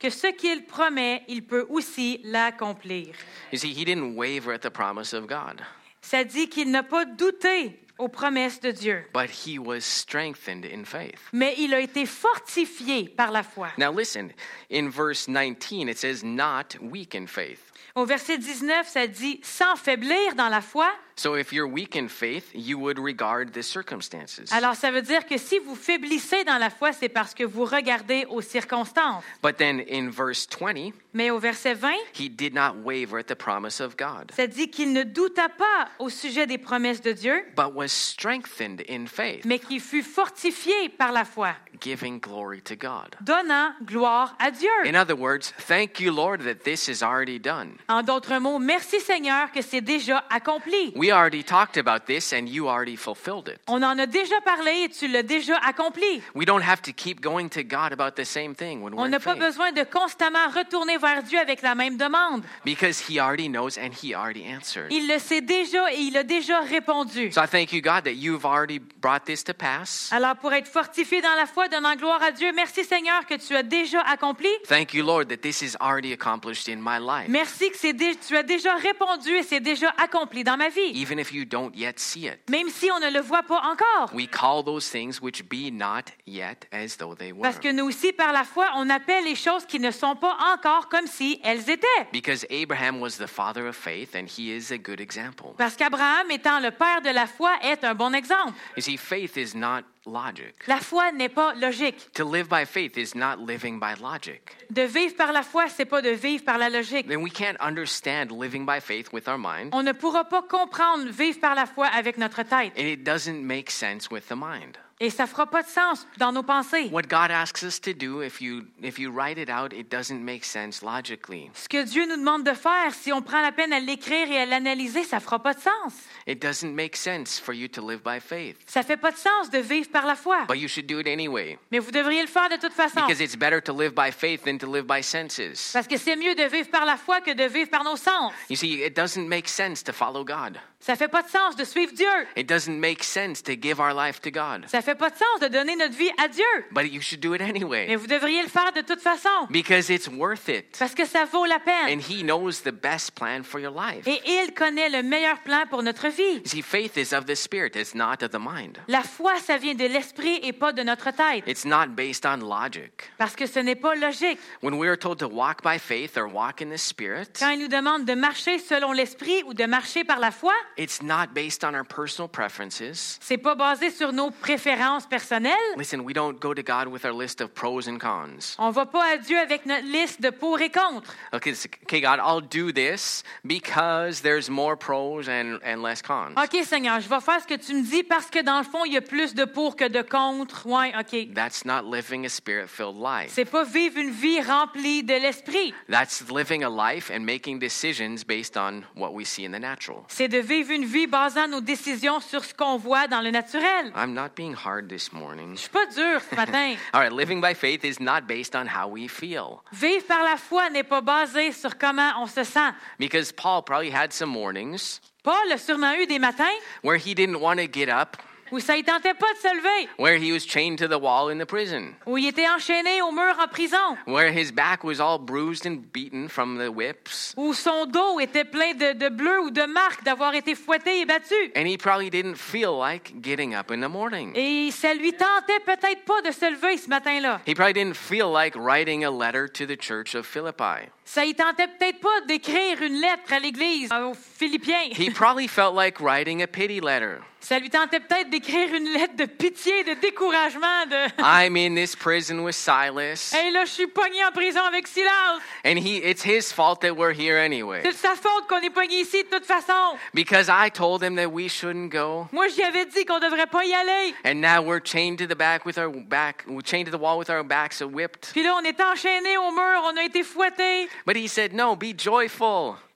que ce qu'il promet, il peut aussi l'accomplir. You see, he didn't waver at the promise of God, Ça dit qu'il n'a pas douté aux promesses de Dieu, but he was strengthened in faith. mais il a été fortifié par la foi. Now listen, in verse nineteen, it says, not weak in faith. Au verset dix-neuf, ça dit « sans faiblir dans la foi ». So if you're weak in faith, you would regard the circumstances. Alors, ça veut dire que si vous faiblissez dans la foi, c'est parce que vous regardez aux circonstances. But then in verse twenty, Mais au verset vingt, he did not waver at the promise of God, ça dit qu'il ne douta pas au sujet des promesses de Dieu, but was strengthened in faith, mais qu'il fut fortifié par la foi, giving glory to God. donnant gloire à Dieu. In other words, thank you, Lord, that this is already done. En d'autres mots, merci Seigneur que c'est déjà accompli. We already talked about this and you already fulfilled it. On en a déjà parlé et tu l'as déjà accompli. We don't have to keep going to God about the same thing when we're On in n'a pas faith, besoin de constamment retourner vers Dieu avec la même demande. because he already knows and he already answered. Il le sait déjà et il a déjà répondu. So I thank you, God, that you've already brought this to pass. Alors, pour être fortifié dans la foi, donnant gloire à Dieu, merci Seigneur que tu as déjà accompli. Thank you, Lord, that this is already accomplished in my life, Merci que c'est dé- tu as déjà répondu et c'est déjà accompli dans ma vie. even if you don't yet see it. Même si on ne le voit pas encore. We call those things which be not yet as though they were. Parce que nous aussi, par la foi, on appelle les choses qui ne sont pas encore comme si elles étaient. Because Abraham was the father of faith and he is a good example. Parce qu'Abraham, étant le père de la foi, est un bon exemple. You see, faith is not logic. La foi n'est pas logique. To live by faith is not living by logic. De vivre par la foi, c'est pas de vivre par la logique. Then we can't understand living by faith with our mind, On ne pourra pas comprendre vivre par la foi avec notre tête. and it doesn't make sense with the mind. Et ça fera pas de sens dans nos pensées. What God asks us to do, if you if you write it out, it doesn't make sense logically. Ce que Dieu nous demande de faire, si on prend la peine à l'écrire et à l'analyser, ça fera pas de sens. It doesn't make sense for you to live by faith. Ça fait pas de sens de vivre par la foi. But you should do it anyway, Mais vous devriez le faire de toute façon. because it's better to live by faith than to live by senses. Parce que c'est mieux de vivre par la foi que de vivre par nos sens. You see, it doesn't make sense to follow God. Ça fait pas de sens de suivre Dieu. It doesn't make sense to give our life to God. Ça fait pas de sens de donner notre vie à Dieu. But you should do it Mais anyway, vous devriez le faire de toute façon. because it's worth it. Parce que ça vaut la peine. And he knows the best plan for your life. Et il connaît le meilleur plan pour notre vie. You see, faith is of the Spirit, it's not of the mind. La foi, ça vient de l'esprit et pas de notre tête. It's not based on logic. Parce que ce n'est pas logique. When we are told to walk by faith or walk in the Spirit, Quand il nous demande de marcher selon l'esprit ou de marcher par la foi, it's not based on our personal preferences. c'est pas basé sur nos préférences personnelles. Listen, we don't go to God with our list of pros and cons. On va pas à Dieu avec notre liste de pour et contre. Okay, it's- okay, God, I'll do this because there's more pros and, and less cons. OK, Seigneur, je vais faire ce que tu me dis parce que dans le fond, il y a plus de pour que de contre. Ouais, OK. That's not living a Spirit-filled life. C'est pas vivre une vie remplie de l'esprit. That's living a life and making decisions based on what we see in the natural. C'est de vivre une vie basant nos décisions sur ce qu'on voit dans le naturel. I'm not being hard this morning. Je suis pas dure ce matin. All right, living by faith is not based on how we feel. Vivre par la foi n'est pas basé sur comment on se sent. Because Paul probably had some mornings Paul a sûrement eu des matins where he didn't want to get up, où ça ne tentait pas de se lever, where he was chained to the wall in the prison, où il était enchaîné au mur en prison, where his back was all bruised and beaten from the whips. où son dos était plein de, de bleus ou de marques d'avoir été fouetté et battu. And he probably didn't feel like getting up in the morning. Et ça lui tentait peut-être pas de se lever ce matin-là. He probably didn't feel like writing a letter to the church of Philippi. Ça lui tentait peut-être pas d'écrire une lettre à l'Église, aux Philippiens. He probably felt like writing a pity letter. Ça lui tentait peut-être d'écrire une lettre de pitié, de découragement, de I'm in this prison with Silas, hey, là, je suis pogné en prison avec Silas. and he it's his fault that we're here anyway. C'est de sa faute qu'on est pogné ici de toute façon. Because I told him that we shouldn't go. Moi, j'y avais dit qu'on devrait pas y aller. And now we're chained to the back with our back, we're chained to the wall with our backs whipped. Puis là, on est enchaînés au mur, on a été fouettés. But he said, no, be joyful.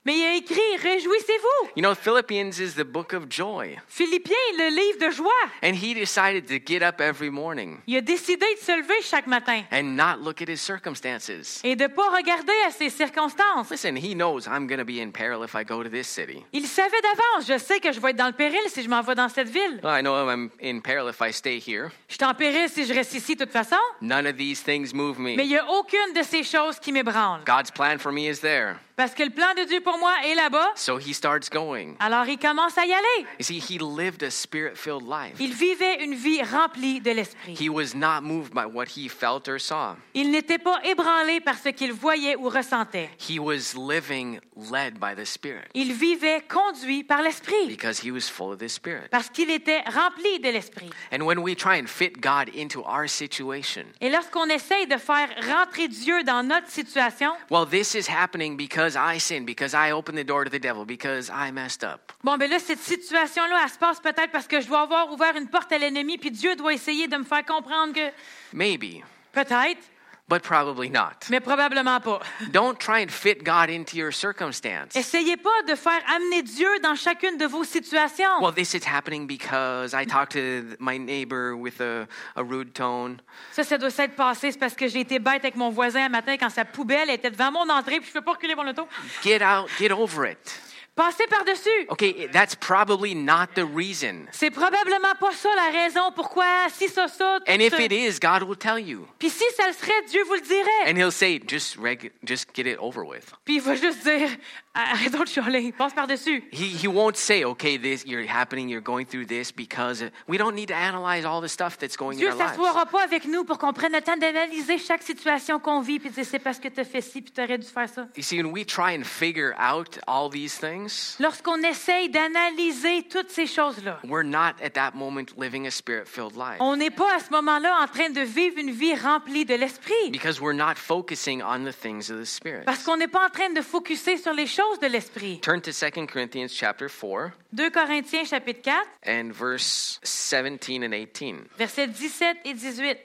Mais il a écrit, réjouissez-vous. You know, Philippians is the book of joy. Philippiens, le livre de joie. And he decided to get up every morning Il a décidé de se lever chaque matin and not look at his circumstances. et de ne pas regarder à ses circonstances. Listen, he knows I'm going to be in peril if I go to this city. Il savait d'avance, je sais que je vais être dans le péril si je m'en vais dans cette ville. Well, I know I'm in peril if I stay here. Je suis en péril si je reste ici de toute façon, None of these things move mais me. il n'y a aucune de ces choses qui m'ébranle. God's plan for me is there. Parce que le plan de Dieu pour moi est là-bas, So he starts going. alors il commence à y aller. You see, he lived a spirit-filled life. Il vivait une vie remplie de l'Esprit. He was not moved by what he felt or saw. Il n'était pas ébranlé par ce qu'il voyait ou ressentait. He was living led by the Spirit Il vivait conduit par l'Esprit because he was full of the Spirit. parce qu'il était rempli de l'Esprit. And when we try and fit God into our situation, Et lorsqu'on essaye de faire rentrer Dieu dans notre situation, well, this is happening because I sinned, because I opened the door to the devil, because I messed up. bon, ben là, cette situation-là, elle se passe peut-être parce que je dois avoir ouvert une porte à l'ennemi, puis Dieu doit essayer de me faire comprendre que Maybe, peut-être, but probably not. mais probablement pas. Don't try and fit God into your circumstance. Essayez pas de faire amener Dieu dans chacune de vos situations. Well, this is happening because I talked to my neighbor with a, a rude tone. Ça, ça doit s'être passé, c'est parce que j'ai été bête avec mon voisin un matin quand sa poubelle était devant mon entrée, puis je ne peux pas reculer mon auto. Get out, get over it. Passez par-dessus. Okay, that's probably not the reason. C'est probablement pas ça la raison pourquoi, si ça, ça, tout And if ça. it is, God will tell you. Puis si ça le serait, Dieu vous le dirait. And he'll say, just reg- just get it over with. Puis il va juste dire, arrêtons de chialer, passe par-dessus. He he won't say, okay, this you're happening, you're going through this because uh, we don't need to analyze all the stuff that's going Dieu in ne our lives. s'assoira pas avec nous pour qu'on prenne le temps d'analyser chaque situation qu'on vit puis dire c'est parce que tu as fait ci puis tu aurais dû faire ça. You see, when we try and figure out all these things, Lorsqu'on essaye d'analyser toutes ces choses-là, we're not at that moment living a spirit-filled life on n'est pas à ce moment-là en train de vivre une vie remplie de l'Esprit. because we're not focusing on the things of the Spirit. Parce qu'on n'est pas en train de focuser sur les choses de l'Esprit. Turn to Second Corinthians chapter four deux Corinthiens chapitre quatre, and verse seventeen and eighteen. versets dix-sept et dix-huit.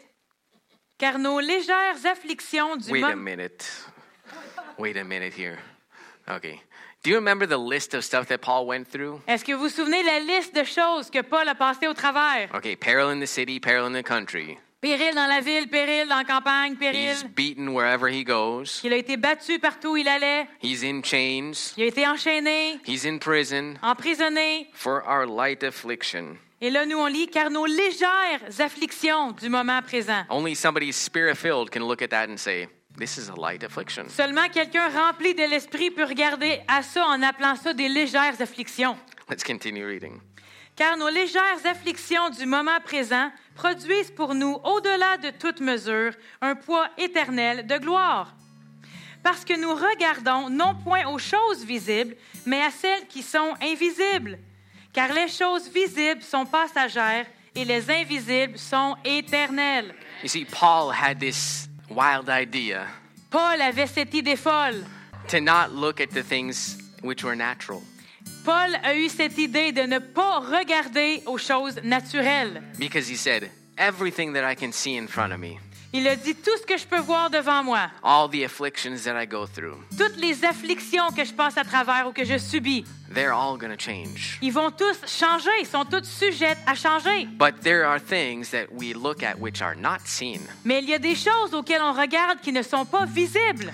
Car nos légères afflictions du Wait a moment... minute. Wait a minute here. Okay. Do you remember the list of stuff that Paul went through? Est-ce que vous vous souvenez la liste de choses que Paul a passées au travers? Okay, peril in the city, peril in the country. Péril dans la ville, péril dans la campagne, péril. He's beaten wherever he goes. Il a été battu partout où il allait. He's in chains. Il a été enchaîné, He's in prison emprisonné. for our light affliction. Et là, nous, on lit, car nos légères afflictions du moment présent. Only somebody spirit-filled can look at that and say, this is a light affliction. Seulement quelqu'un rempli de l'Esprit peut regarder à ça en appelant ça des légères afflictions. Let's continue reading. Car nos légères afflictions du moment présent produisent pour nous, au-delà de toute mesure, un poids éternel de gloire. Parce que nous regardons non point aux choses visibles, mais à celles qui sont invisibles. Car les choses visibles sont passagères et les invisibles sont éternelles. You see, Paul had this wild idea Paul avait cette idée folle. to not look at the things which were natural. Paul a eu cette idée de ne pas regarder aux choses naturelles. Because he said, everything that I can see in front of me, Il a dit tout ce que je peux voir devant moi, all the afflictions that I go through, toutes les afflictions que je passe à travers ou que je subis, they're all going to change. ils vont tous changer, ils sont tous sujets à changer. But there are things that we look at which are not seen, Mais il y a des choses auxquelles on regarde qui ne sont pas visibles,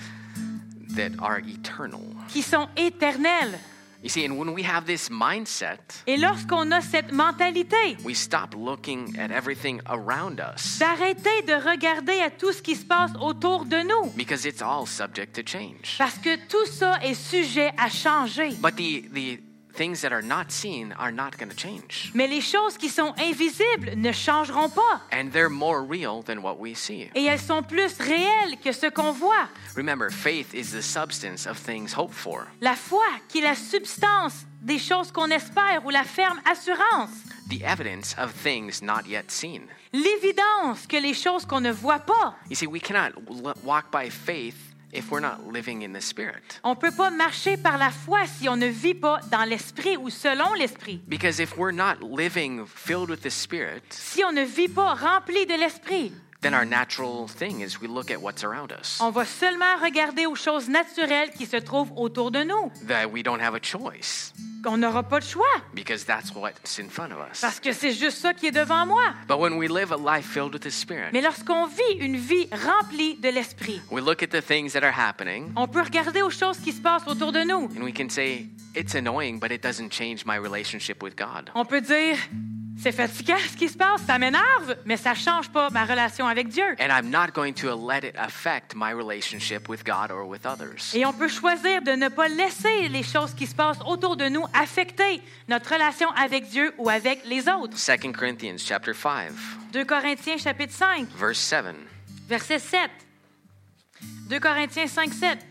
that are eternal. qui sont éternelles. You see, and when we have this mindset, Et lorsqu'on a cette mentalité we stop looking at everything around us d'arrêter de regarder à tout ce qui se passe autour de nous, because it's all subject to change. parce que tout ça est sujet à changer. But the, the things that are not seen are not going to change. Mais les choses qui sont invisibles ne changeront pas. And they're more real than what we see. Et elles sont plus réelles que ce qu'on voit. Remember, faith is the substance of things hoped for, La foi, qui est la substance des choses qu'on espère ou la ferme assurance. the evidence of things not yet seen. L'évidence que les choses qu'on ne voit pas. You see, we cannot w- walk by faith if we're not living in the Spirit. On ne peut pas marcher par la foi si on ne vit pas dans l'esprit ou selon l'esprit. Because if we're not living filled with the Spirit, Si on ne vit pas rempli de l'esprit, then our natural thing is we look at what's around us. On va seulement regarder aux choses naturelles qui se trouvent autour de nous. That we don't have a choice On n'aura pas de choix because that's what's in front of us. parce que c'est juste ça qui est devant moi. But when we live a life filled with the Spirit, Mais lorsqu'on vit une vie remplie de l'Esprit, we look at the things that are happening on peut regarder aux choses qui se passent autour de nous. and we can say, it's annoying, but it doesn't change my relationship with God. On peut dire, c'est fatigant ce qui se passe, ça m'énerve, mais ça ne change pas ma relation avec Dieu. And I'm not going to let it affect my relationship with God or with others. Et on peut choisir de ne pas laisser les choses qui se passent autour de nous affecter notre relation avec Dieu ou avec les autres. Second Corinthians chapter five, deux Corinthiens chapitre cinq, verse seven. verset sept. deux Corinthiens cinq, sept.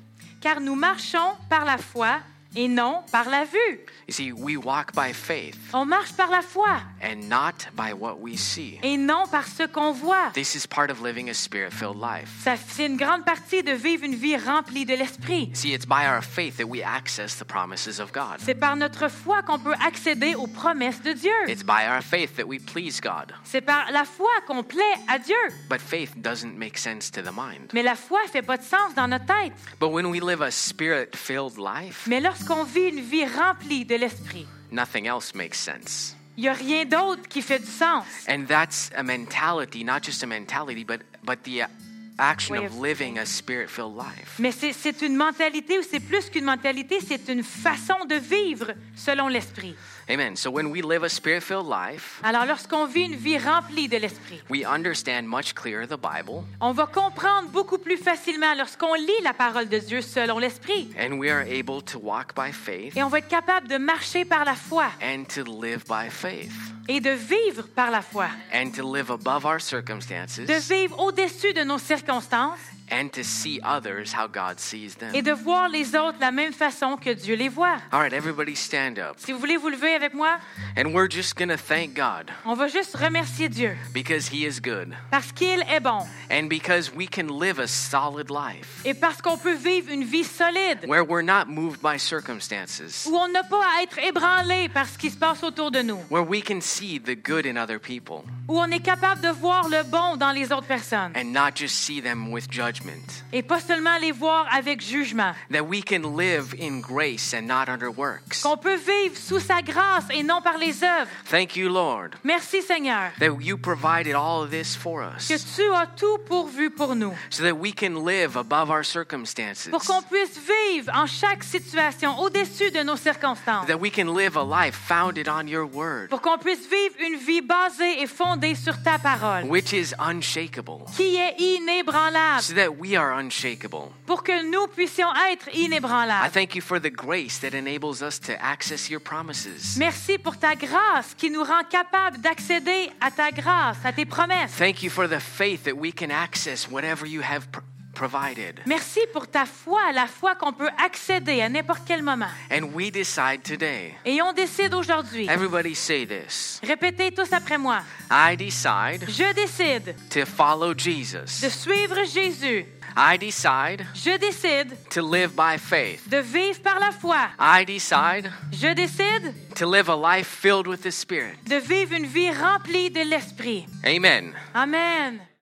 Car nous marchons par la foi et non par la vue. You see, we walk by faith On marche par la foi and not by what we see. et non par ce qu'on voit. This is part of living a Spirit-filled life. Ça, c'est une grande partie de vivre une vie remplie de l'Esprit. See, it's by our faith that we access the promises of God. C'est par notre foi qu'on peut accéder aux promesses de Dieu. It's by our faith that we please God. C'est par la foi qu'on plaît à Dieu. But faith doesn't make sense to the mind. Mais la foi ne fait pas de sens dans notre tête. But when we live a Spirit-filled life, Mais lorsqu'on vit une vie remplie de l'Esprit, nothing else makes sense. il n'y a rien d'autre qui fait du sens. And that's a mentality, not just a mentality, but, but the action Way of of living a Spirit-filled life. Mais c'est, c'est une mentalité, ou c'est plus qu'une mentalité, c'est une façon de vivre selon l'Esprit. Amen. So when we live a Spirit-filled life, Alors, lorsqu'on vit une vie remplie de l'Esprit, we understand much clearer the Bible, on va comprendre beaucoup plus facilement lorsqu'on lit la parole de Dieu selon l'Esprit. and we are able to walk by faith Et on va être capable de marcher par la foi and to live by faith et de vivre par la foi, and to live above our de circumstances vivre au-dessus de nos circonstances and to see others how God sees et them. de voir les autres de la même façon que Dieu les voit. All right, everybody stand up. Si vous voulez vous lever avec moi, And we're just going to thank God on va juste remercier Dieu because He is good parce qu'il est bon and because we can live a solid life et parce qu'on peut vivre une vie solide where we're not moved by circumstances, où on n'a pas à être ébranlé par ce qui se passe autour de nous, where we can see the good in other people où on est capable de voir le bon dans les autres personnes and not just see them with judgment, et pas seulement les voir avec jugement, that we can live in grace and not under works. qu'on peut vivre sous sa grâce et non par les œuvres. Thank you, Lord, Merci Seigneur that you provided all of this for que us tu as tout pourvu pour nous, so that we can live above our circumstances, pour qu'on puisse vivre en chaque situation au-dessus de nos circonstances, that we can live a life founded on your word, pour qu'on puisse vivre une vie basée et fondée sur ta parole, which is unshakable, qui est inébranlable, so that we are unshakable. pour que nous puissions être I inébranlables. thank you for the grace that enables us to access your promises. Merci pour ta grâce qui nous rend capables d'accéder à ta grâce, à tes promesses. Thank you for the faith that we can access whatever you have pr- provided. Merci pour ta foi, la foi qu'on peut accéder à n'importe quel moment. And we decide today, Et on décide aujourd'hui, everybody say this, répétez tous après moi, I decide je décide to follow de Jesus. suivre Jésus. I decide Je décide to live by faith. de vivre par la foi. I decide Je décide to live a life filled with the Spirit. de vivre une vie remplie de l'Esprit. Amen. Amen.